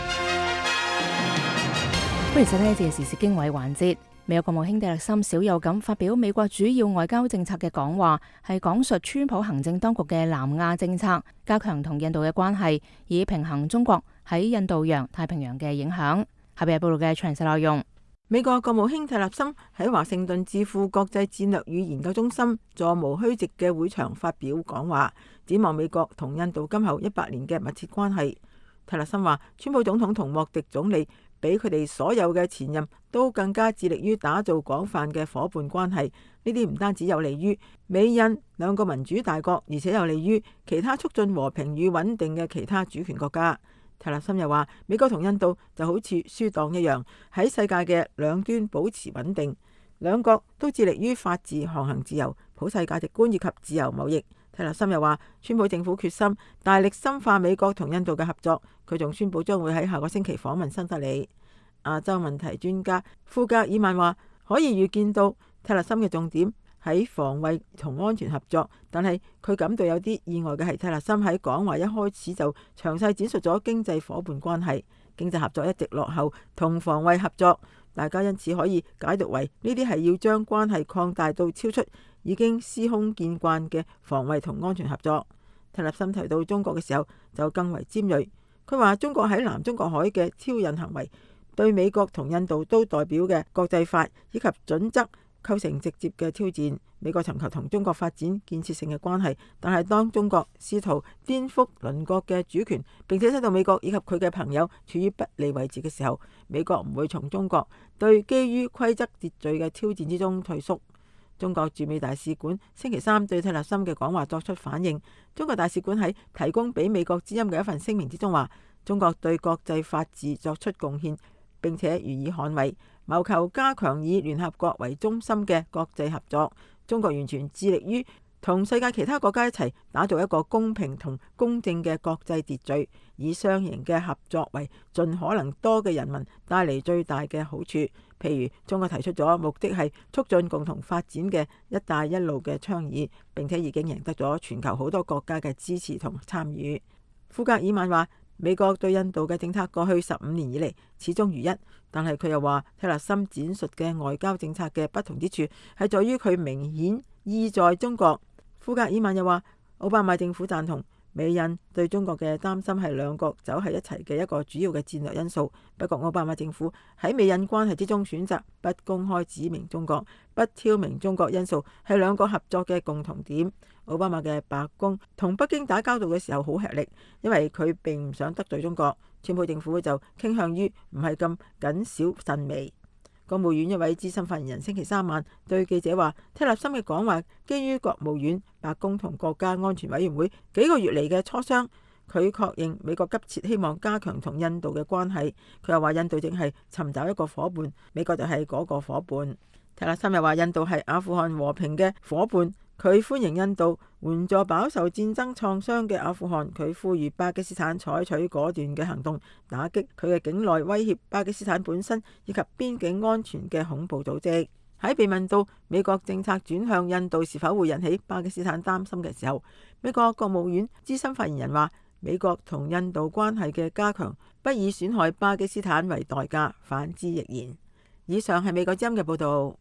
歡迎收聽呢一節時事經緯環節。美國國務卿蒂勒森少有咁發表美國主要外交政策嘅講話，係講述川普行政當局嘅南亞政策，加強同印度嘅關係，以平衡中國喺印度洋、太平洋嘅影響。下邊係報道嘅詳細內容。 美國國務卿蒂勒森喺華盛頓智庫國際戰略與研究中心座無虛席嘅會場發表講話，展望美國同印度今後100年嘅密切關係。蒂勒森話，川普總統同莫迪總理比佢哋所有嘅前任都更加致力於打造廣泛嘅伙伴關係，呢啲唔單止有利於美印兩個民主大國，而且有利於其他促進和平與穩定嘅其他主權國家。蒂勒森又話，美國同印度就好似輸黨一樣，喺世界嘅兩端保持穩定，兩國都致力於法治、航行自由、普世價值觀以及自由貿易。蒂勒森又話，川普政府決心大力深化美國同印度嘅合作。佢仲宣布將會喺下個星期訪問新德里。亞洲問題專家庫格爾曼話，可以預見到蒂勒森嘅重點喺防衛同安全合作，但係佢感到有啲意外嘅係，蒂勒森喺講話一開始就詳細展述咗經濟伙伴關係，經濟合作一直落後同防衛合作，大家因此可以解讀為呢啲係要將關係擴大到超出已經司空見慣嘅防衛同安全合作。蒂勒森提到中國嘅時候就更為尖銳，佢話中國喺南中國海嘅挑釁行為對美國同印度都代表嘅國際法以及準則構成直接嘅挑戰。美國尋求同中國發展建設性嘅關係，但係當中國試圖顛覆鄰國嘅主權，並且使到美國以及佢嘅朋友處於不利位置嘅時候，美國唔會從中國對基於規則秩序嘅挑戰之中退縮。中國駐美大使館星期三對蒂勒森嘅講話作出反應。中國大使館喺提供俾美國之音嘅一份聲明之中話，中國對國際法治作出貢獻，並且予以捍衛，謀求加強以聯合國為中心嘅國際合作。中國完全致力於同世界其他國家一齊打造一個公平同公正嘅國際秩序，以雙贏嘅合作為盡可能多嘅人民帶嚟最大嘅好處。譬如中國提出咗目的係促進共同發展嘅一帶一路嘅倡議，並且已經贏得咗全球好多國家嘅支持同參與。庫格爾曼話，美國對印度嘅政策過去15年以嚟始終如一，但係佢又話蒂勒森展述嘅外交政策嘅不同之處係在於佢明顯意在中國。庫格爾曼又話，奧巴馬政府贊同美印對中國嘅擔心係兩國走喺一齊嘅一個主要嘅戰略因素。不過奧巴馬政府喺美印關係之中選擇不公開指明中國、不挑明中國因素係兩國合作嘅共同點。奧巴馬嘅白宮同北京打交道嘅時候好吃力，因為佢並唔想得罪中國。川普政府就傾向於唔係咁謹小慎微。國務院一位資深發言人星期三晚對記者話，蒂勒森嘅講話基於國務院、白宮同國家安全委員會幾個月嚟嘅磋商。佢確認美國急切希望加強同印度嘅關係。佢又話印度正係尋找一個伙伴，美國就係嗰個伙伴。蒂勒森又話印度係阿富汗和平嘅伙伴。佢歡迎印度援助飽受戰爭創傷嘅阿富汗。佢呼籲巴基斯坦採取果斷嘅行動，打擊佢嘅境內威脅巴基斯坦本身以及邊境安全嘅恐怖組織。喺被問到美國政策轉向印度是否會引起巴基斯坦擔心嘅時候，美國國務院資深發言人話，美國同印度關係嘅加強不以損害巴基斯坦為代價，反之亦然。以上係美國之音嘅報導。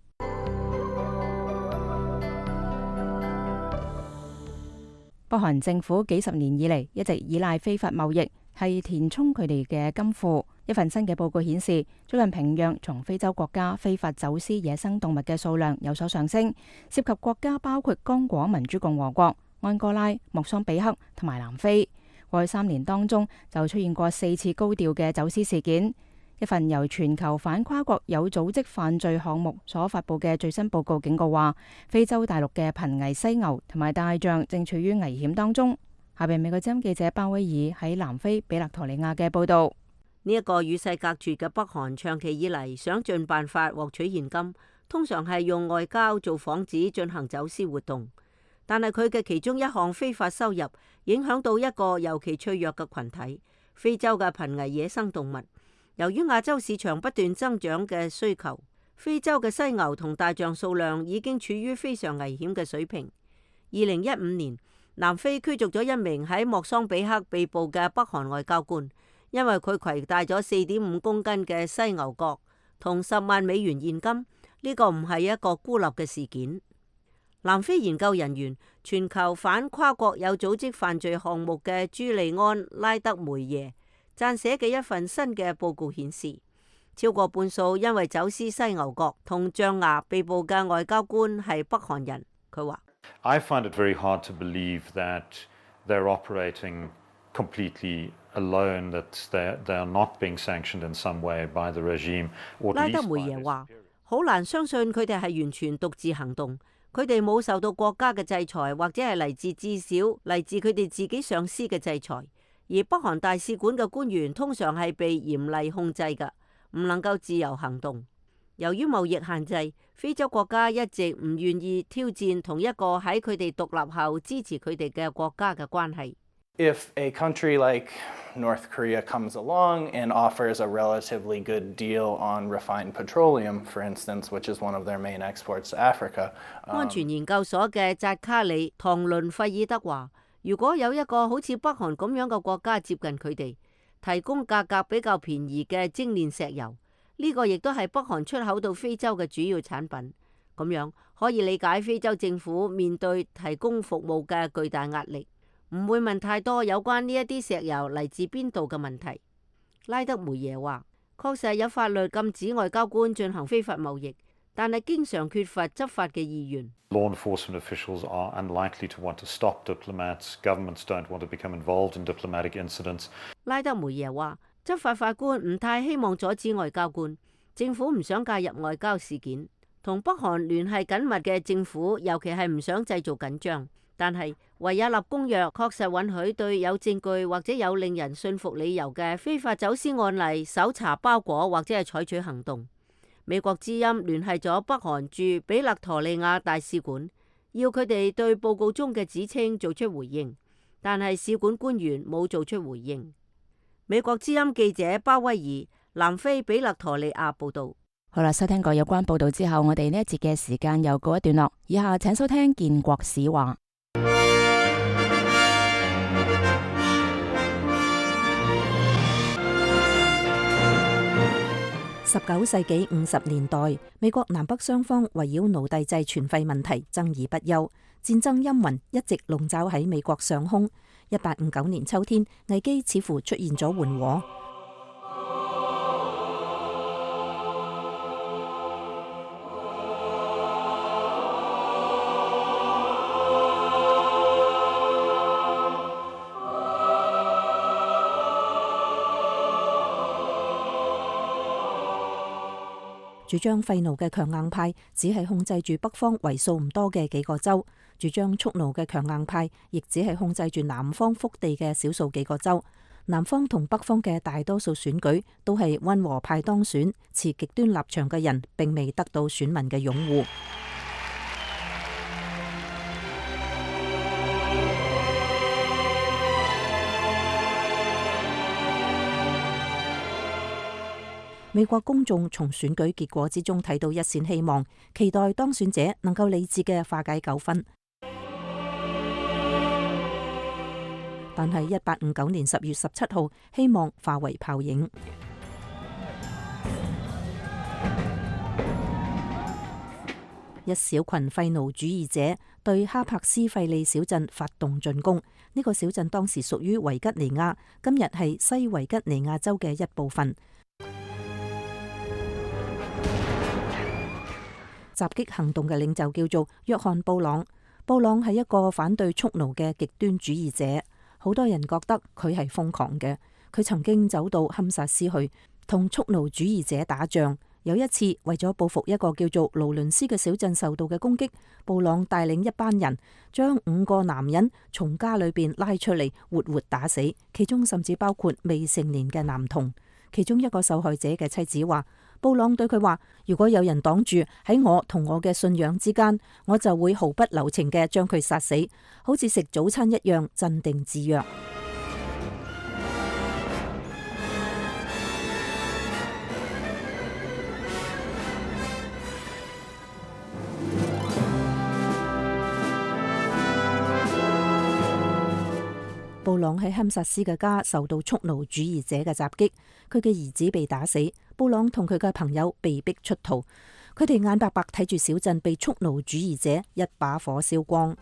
北韓政府幾十年以嚟一直依賴非法貿易係填充佢哋嘅金庫。一份新嘅報告顯示，最近平壤從非洲國家非法走私野生動物嘅數量有所上升，涉及國家包括剛果民主共和國、安哥拉、莫桑比克同埋南非。 過去3年當中就出現過4次高調嘅走私事件。一份由全球反跨國有組織犯罪項目所發布嘅最新報告警告話，非洲大陸嘅瀕危犀牛同埋大象正處於危險當中。下邊美國之音記者鮑威爾喺南非比勒陀利亞嘅報道。 呢一個與世隔絕嘅北韓長期以嚟想盡辦法獲取現金，通常係用外交做幌子進行走私活動。但係佢嘅其中一項非法收入影響到一個尤其脆弱嘅群體——非洲嘅瀕危野生動物。由於亞洲市場不斷增長嘅需求，非洲嘅犀牛同大象數量已經處於非常危險嘅水平。2015年，南非驅逐咗一名喺莫桑比克被捕嘅北韓外交官，因為佢攜帶咗4.5公斤嘅犀牛角同10萬美元現金。呢個唔係一個孤立嘅事件。南非研究人員、全球反跨國有組織犯罪項目嘅朱利安拉德梅耶撰寫嘅一份新嘅報告顯示，超過半數因為走私犀牛角同象牙被捕嘅外交官係北韓人。佢話 ：I find it very hard to believe that they're operating completely alone, that they are not being sanctioned in some way by the regime. 拉德梅耶話：好難相信佢哋係完全獨自行動，佢哋冇受到國家嘅制裁，或者係嚟自至少嚟自佢哋自己上司嘅制裁。而北韓大使館嘅官員通常係被嚴厲控制嘅，唔能夠自由行動。由於貿易限制，非洲國家一直唔願意挑戰同一個喺佢哋獨立後支持佢哋嘅國家嘅關係。 If a country like North Korea comes along and offers a relatively good deal on refined petroleum, for instance, which is one of their main exports to Africa， 安全研究所嘅扎卡里·唐倫費爾德話：如果有一個好似北韓咁樣嘅國家接近佢哋，提供價格比較便宜嘅精煉石油，呢個亦都係北韓出口到非洲嘅主要產品。咁樣可以理解非洲政府面對提供服務嘅巨大壓力，唔會問太多有關呢一啲石油嚟自邊度嘅問題。拉德梅耶話：確實有法律禁止外交官進行非法貿易，但係經常缺乏執法嘅意願。 Law enforcement officials are unlikely to want to stop diplomats. Governments don't want to become involved in diplomatic incidents. 拉德梅耶話：執法法官唔太希望阻止外交官，政府唔想介入外交事件。同北韓聯繫緊密嘅政府，尤其係唔想製造緊張。但係維也納公約確實允許對有證據或者有令人信服理由嘅非法走私案例搜查包裹或者係採取行動。美國之音聯繫咗北韓駐比勒陀利亞大使館，要佢哋對報告中嘅指稱做出回應，但係使館官員冇做出回應。美國之音記者鮑威爾，南非比勒陀利亞報道。 好啦，收聽過有關報道之後，我哋呢一節嘅時間又告一段落。以下請收聽建國史話。 19世紀50年代，美國南北雙方圍繞奴隸制全廢問題爭議不休，戰爭陰雲一直籠罩喺美國上空。1859年秋天，危機似乎出現咗緩和。主張廢奴嘅強硬派只係控制住北方為數唔多嘅幾個州，主張蓄奴嘅強硬派亦只係控制住南方腹地嘅少數幾個州。南方同北方嘅大多數選舉都係溫和派當選，持極端立場嘅人並未得到選民嘅擁護。美國公眾從選舉結果之中睇到一線希望，期待當選者能夠理智嘅化解糾紛。但係1859年10月17號，希望化為泡影。一小群廢奴主義者對哈柏斯費利小鎮發動進攻。呢個小鎮當時屬於維吉尼亞，今日係西維吉尼亞州嘅一部分。襲擊行動嘅領袖叫做約翰布朗。布朗係一個反對蓄奴嘅極端主義者。 好多人覺得佢係瘋狂嘅。佢曾經走到堪薩斯去同蓄奴主義者打仗。有一次，為咗報復一個叫做勞倫斯嘅小鎮受到嘅攻擊，布朗帶領一班人將5個男人從家裏邊拉出嚟，活活打死，其中甚至包括未成年嘅男童。其中一個受害者嘅妻子話，布朗對佢話，如果有人擋住喺我同我嘅信仰之間，我就會毫不留情嘅將佢殺死，好似食早餐一樣鎮定自若。布朗喺堪薩斯嘅家受到蓄奴主義者嘅襲擊，佢嘅兒子被打死，布朗同佢嘅朋友被逼出逃，佢哋眼白白睇住小鎮被蓄奴主義者一把火燒光。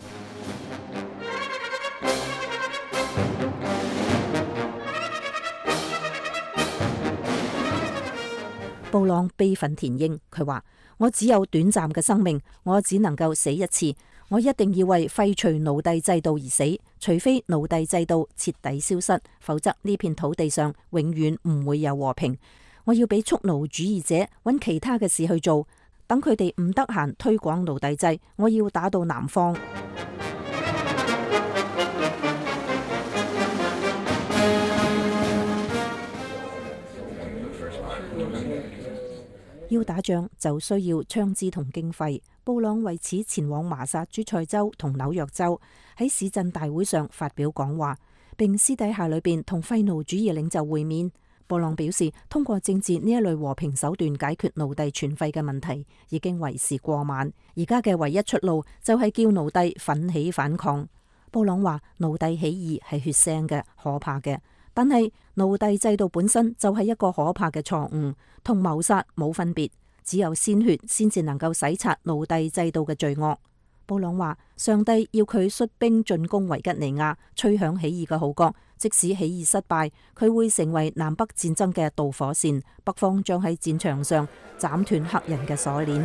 布朗悲憤填膺，佢話：我只有短暫嘅生命，我只能夠死一次。我一定要為廢除奴隸制度而死，除非奴隸制度徹底消失，否則呢片土地上永遠唔會有和平。我要俾蓄奴主義者揾其他嘅事去做，等佢哋唔得閒推廣奴隸制，我要打到南方。要打仗就需要槍支同經費。布朗為此前往麻薩諸塞州同紐約州，喺市鎮大會上發表講話，並私底下裏邊同廢奴主義領袖會面。布朗表示，通過政治呢一類和平手段解決奴隸存廢嘅問題已經為時過晚，而家嘅唯一出路就係叫奴隸奮起反抗。布朗話，奴隸起義係血腥嘅、可怕嘅，但係奴隸制度本身就係一個可怕嘅錯誤，同謀殺冇分別。只有鮮血先至能夠洗刷奴隸制度嘅罪惡。布朗話，上帝要佢率兵進攻維吉尼亞，吹響起義嘅號角。即使起義失敗，佢會成為南北戰爭嘅導火線，北方將喺戰場上斬斷黑人嘅鎖鏈。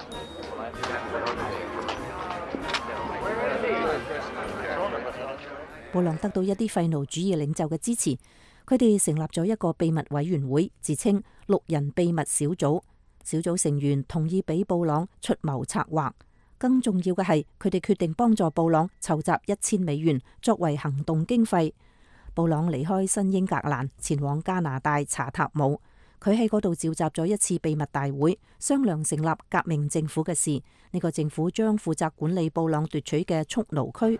布朗得到一啲廢奴主義領袖嘅支持，佢哋成立咗一個秘密委員會，自稱6人秘密小組。小組成員同意俾布朗出謀策劃，更重要嘅係佢哋決定幫助布朗籌集$1000作為行動經費。布朗離開新英格蘭，前往加拿大查塔姆。佢喺嗰度召集咗一次秘密大會，商量成立革命政府嘅事。呢個政府將負責管理布朗奪取嘅蓄奴區。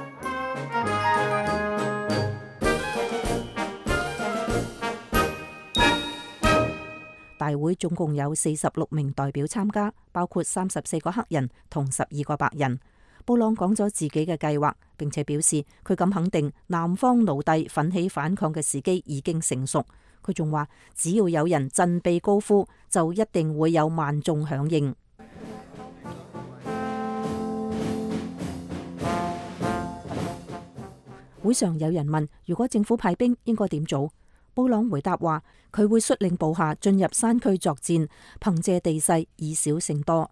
大會總共有46名代表參加，包括34個黑人同12個白人。布朗講咗自己嘅計劃，並且表示佢咁肯定南方奴隸奮起反抗嘅時機已經成熟。佢仲話，只要有人振臂高呼，就一定會有萬眾響應。會上有人問，如果政府派兵應該點做？布朗回答話，佢會率領部下進入山區作戰，憑借地勢以少勝多。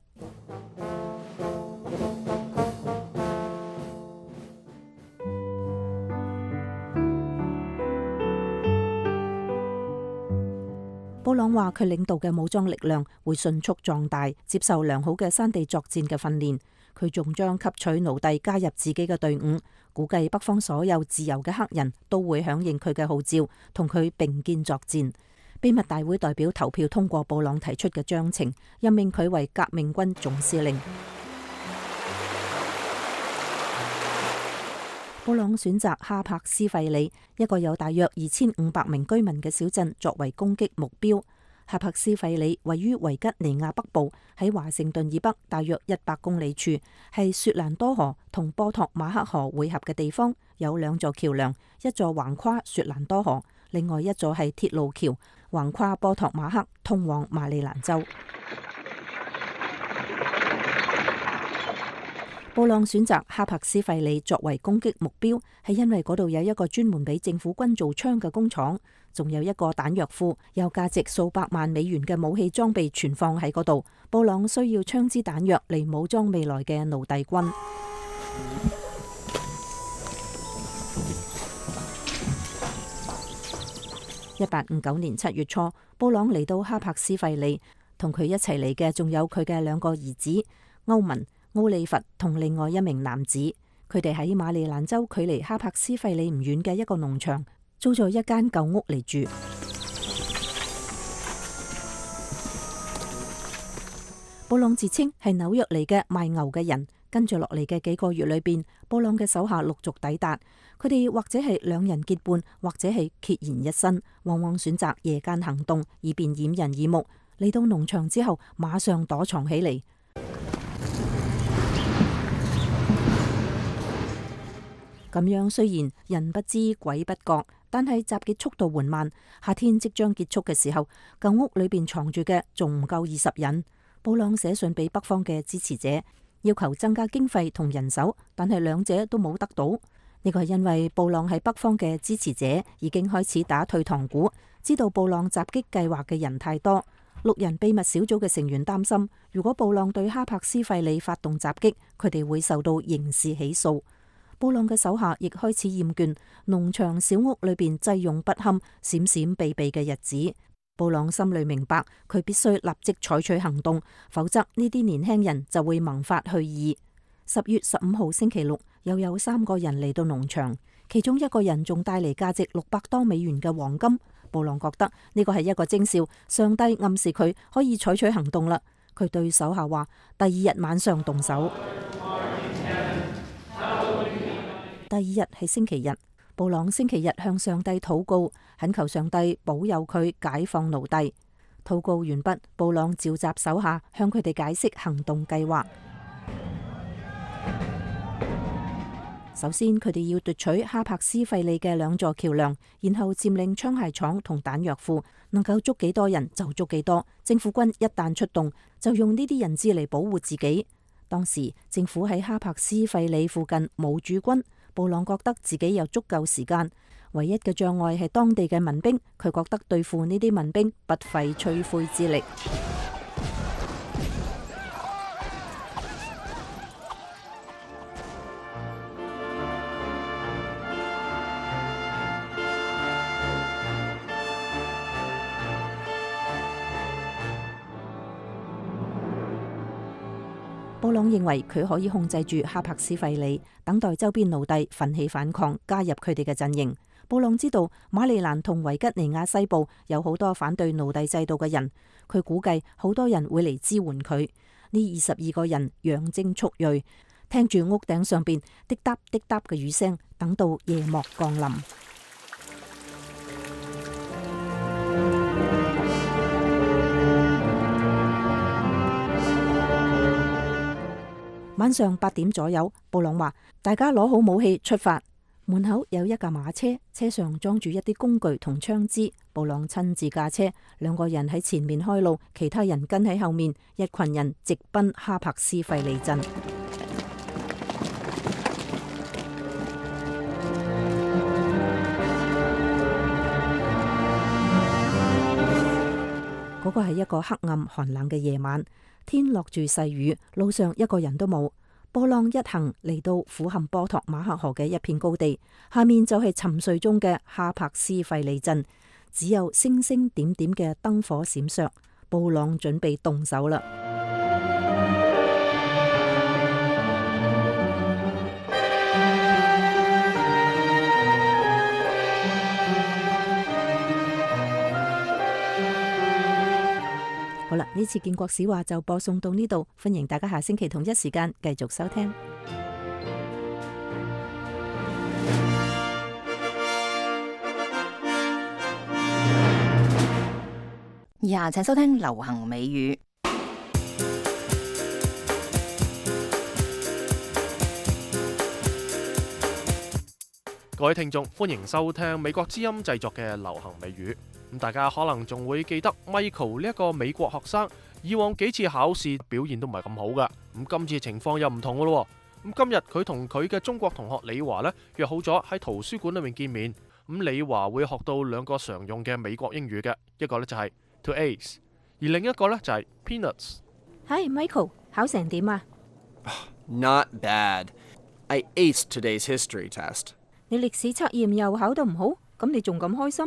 布朗話，佢領導嘅武裝力量會迅速壯大，接受良好嘅山地作戰嘅訓練。佢仲將吸取奴隸加入自己嘅隊伍，估計北方所有自由嘅黑人都會響應佢嘅號召，同佢並肩作戰。秘密大會代表投票通過布朗提出嘅章程，任命佢為革命軍總司令。布朗選擇哈柏斯費里，一個有大約2500名居民嘅小鎮作為攻擊目標。哈柏斯費里位於維吉尼亞北部，喺華盛頓以北大約100公里處，係雪蘭多河同波托馬克河匯合嘅地方，有2座橋樑，一座橫跨雪蘭多河，另外一座係鐵路橋，橫跨波托馬克通往馬里蘭州。布朗選擇哈柏斯費里作為攻擊目標，係因為嗰度有一個專門俾政府軍做槍嘅工廠，仲有一個彈藥庫，有價值數百萬美元嘅武器裝備存放喺嗰度。布朗需要槍支彈藥嚟武裝未來嘅奴隸軍。 1859年7月初，布朗嚟到哈柏斯費利，同佢一齊嚟嘅仲有佢嘅2個兒子歐文、奧利弗同另外1名男子。佢哋喺馬里蘭州距離哈柏斯費利唔遠嘅一個農場租咗一間舊屋嚟住。布朗自稱係紐約嚟嘅賣牛嘅人。跟住落嚟嘅幾個月裏邊，布朗嘅手下陸續抵達，佢哋或者係2人結伴，或者係孑然一身，往往選擇夜間行動，以便掩人耳目。嚟到農場之後，馬上躲藏起嚟。咁樣雖然人不知鬼不覺，但係集結速度緩慢。夏天即將結束嘅時候，舊屋裏邊藏住嘅仲唔夠20人。布朗寫信俾北方嘅支持者，要求增加經費同人手，但係2者都冇得到。呢個係因為布朗喺北方嘅支持者已經開始打退堂鼓，知道布朗襲擊計劃嘅人太多。6人秘密小組嘅成員擔心，如果布朗對哈柏斯費利發動襲擊，佢哋會受到刑事起訴。布朗嘅手下亦開始厭倦農場小屋裏邊濟用不堪、閃閃避避嘅日子。布朗心裏明白，佢必須立即採取行動，否則呢啲年輕人就會萌發去意。10月15號星期六，又有3個人嚟到農場，其中1個人仲帶嚟價值600多美元嘅黃金。布朗覺得呢個係一個徵兆，上帝暗示佢可以採取行動啦。佢對手下話：第2日晚上動手。第2日係星期日。布朗星期日向上帝禱告，懇求上帝保佑佢解放奴隸。禱告完畢，布朗召集手下向佢哋解釋行動計劃。首先，佢哋要奪取哈柏斯費利嘅2座橋樑，然後佔領槍械廠同彈藥庫，能夠捉幾多人就捉幾多。政府軍一旦出動，就用呢啲人質嚟保護自己。當時政府喺哈柏斯費利附近冇駐軍。布朗覺得自己有足夠時間，唯一嘅障礙係當地嘅民兵。佢覺得對付呢啲民兵不費吹灰之力。布朗認為佢可以控制住哈柏斯費利，等待周邊奴隸奮起反抗，加入佢哋嘅陣營。布朗知道馬里蘭同維吉尼亞西部有好多反對奴隸制度嘅人，佢估計好多人會嚟支援佢。呢22個人養精蓄銳，聽住屋頂上邊滴答滴答嘅雨聲，等到夜幕降臨。晚上8點左右，布朗話：大家攞好武器出發。門口有一架馬車，車上裝住一啲工具同槍支。布朗親自駕車，2個人喺前面開路，其他人跟喺後面，一群人直奔哈柏斯費利鎮。嗰個係一個黑暗寒冷嘅夜晚。天落住細雨，路上一個人都冇。波浪一行嚟到俯瞰波托馬克河嘅一片高地，下面就係沉睡中嘅哈柏斯費利鎮，只有星星點點嘅燈火閃爍。布朗準備動手啦。好啦，呢次建國史話就播送到呢度，歡迎大家下星期同一時間繼續收聽。 以下請收聽流行美語。 各位聽眾，歡迎收聽美國之音製作嘅流行美語。咁大家可能仲會記得 Michael 呢一個美國學生，以往幾次考試表現都唔係咁好噶。咁今次情況又唔同噶咯。咁今日佢同佢嘅中國同學李華呢，約好咗喺圖書館裏面見面。咁李華會學到2個常用嘅美國英語嘅，一個呢就係 to ace， 而另一個呢就係 peanuts。 Hi Michael， 考成點啊？ Not bad. I aced today's history test. 你歷史測驗又考得唔好，咁你仲咁開心？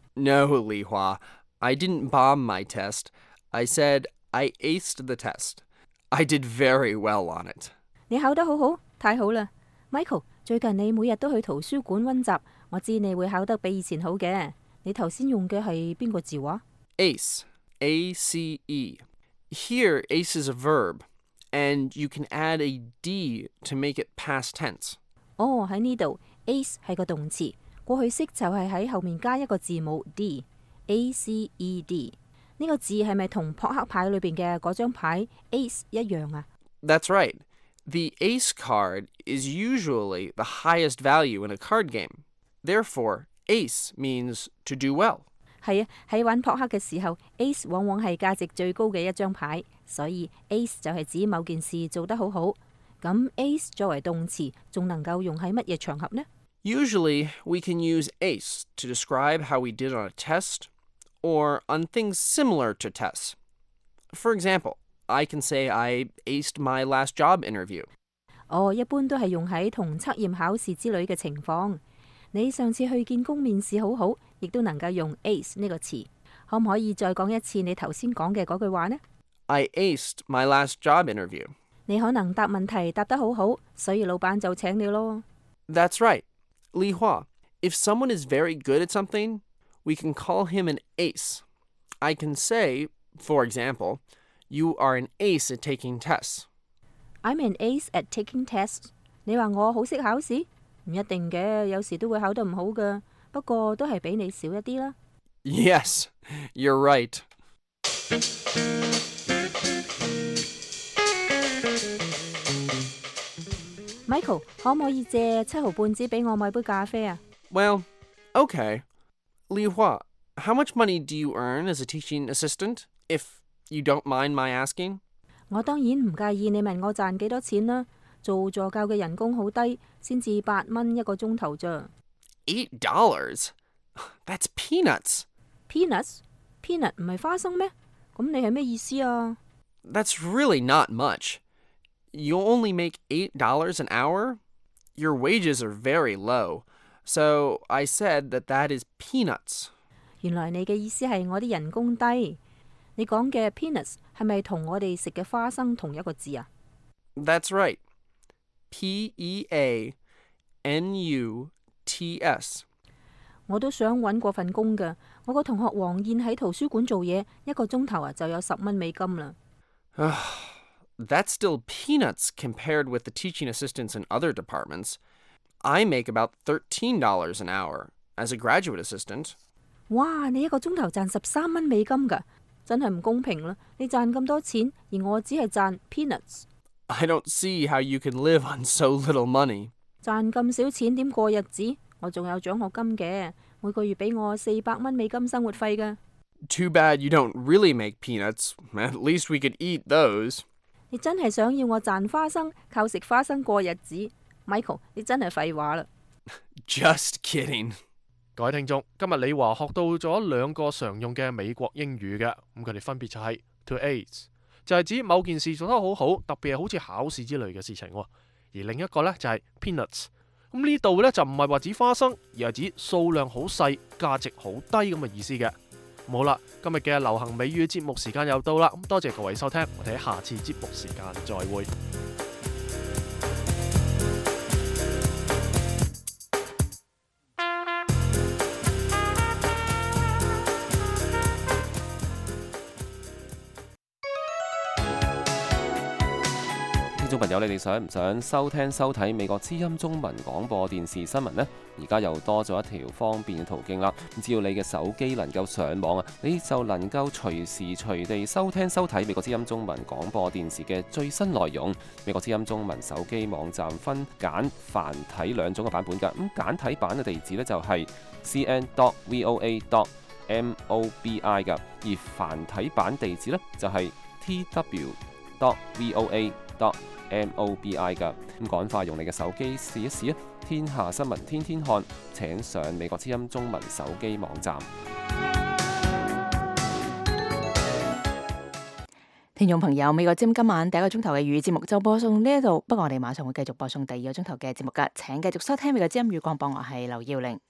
No, Li Hua. I didn't bomb my test. I said I aced the test. I did very well on it. 你考得好好，太好啦 ！Michael， 最近你每日都去圖書館溫習，我知你會考得比以前好嘅。你頭先用嘅係邊個字話 ？Ace, A-C-E. Here, ace is a verb, and you can add a D to make it past tense. 哦，喺呢度 ace 係個動詞，過去式就係喺後面加一個字母 D，A-C-E-D。呢個字係咪同撲克牌裏邊嘅嗰張牌 ace 一樣啊？ That's right. The ace card is usually the highest value in a card game. Therefore, ace means to do well. 係啊，喺玩撲克嘅時候 ，ace 往往係價值最高嘅一張牌，所以 ace 就係指某件事做得好好。咁 ace 作為動詞，仲能夠用喺乜嘢場合呢？ Usually, we can use ace to describe how we did on a test or on things similar to tests. For example, I can say I aced my last job interview. 哦，一般都係用喺同測驗考試之類嘅情況。你上次去見工面試好好，亦都能夠用 ace 呢個詞。可唔可以再講一次你頭先講嘅嗰句話呢？ I aced my last job interview. 你可能答問題答得好好，所以老闆就請你咯。 That's right. Li Hua, if someone is very good at something, we can call him an ace. I can say, for example, you are an ace at taking tests. I'm an ace at taking tests. 你話我好識考試？唔一定嘅，有時都會考得唔好㗎。不過都係比你少一啲啦。 Yes, you're right. Michael， 可唔可以借7毫半紙俾我買杯咖啡啊？ Well, okay. Li Hua, how much money do you earn as a teaching assistant, if you don't mind my asking? 我當然唔介意你問我賺幾多錢啦。做助教嘅人工好低，先至8蚊一個鐘頭咋。 $8? That's peanuts. Peanuts? Peanut 唔係花生咩？咁你係咩意思啊？ That's really not much. You only make $8 an hour? Your wages are very low. So I said that is peanuts. 原來你嘅意思係我啲人工低。你講嘅 peanuts 係咪同我哋食嘅花生同一個字啊？ That's right. Peanuts. 我都想揾過份工㗎。我個同學黃燕喺圖書館做嘢，一個鐘頭就有10蚊美金啦。 That's still peanuts compared with the teaching assistants in other departments. I make about $13 an hour as a graduate assistant. 哇！你一個鐘頭賺13蚊美金㗎，真係唔公平啦！你賺咁多錢，而我只係賺 peanuts。 I don't see how you can live on so little money. 賺咁少錢點過日子？我仲有獎學金嘅，每個月俾我400蚊美金生活費㗎。 Too bad you don't really make peanuts. At least we could eat those. 你真係想要我賺花生，靠食花生過日子 ？Michael， 你真係廢話啦。 Just kidding. 各位聽眾，今日李華學到咗2個常用嘅美國英語嘅，咁佢哋分別就係 to ace， 就係指某件事做得好好，特別係好似考試之類嘅事情喎。而另一個呢，就係 peanuts， 咁呢度呢，就唔係話指花生，而係指數量好細、價值好低咁嘅意思嘅。好啦，今日嘅流行美語節目時間又到啦，咁多謝各位收聽，我哋喺下次節目時間再會。 聽眾朋友，你哋想唔想收聽收睇美國之音中文廣播電視新聞呢？而家又多咗一條方便嘅途徑啦！只要你嘅手機能夠上網啊，你就能夠隨時隨地收聽收睇美國之音中文廣播電視嘅最新內容。美國之音中文手機網站分簡繁體2種嘅版本㗎。咁簡體版嘅地址呢，就係 cn.voa.mobi 㗎，而繁體版地址呢，就係 tw.voa.mobi 㗎。咁趕快用你嘅手機試一試啊！天下新聞天天看，請上美國之音中文手機網站。 聽眾朋友，美國之音今晚第1個鐘頭嘅粵語節目就播送呢一度，不過我哋馬上會繼續播送第2個鐘頭嘅節目㗎。請繼續收聽美國之音語廣播，我係劉耀玲。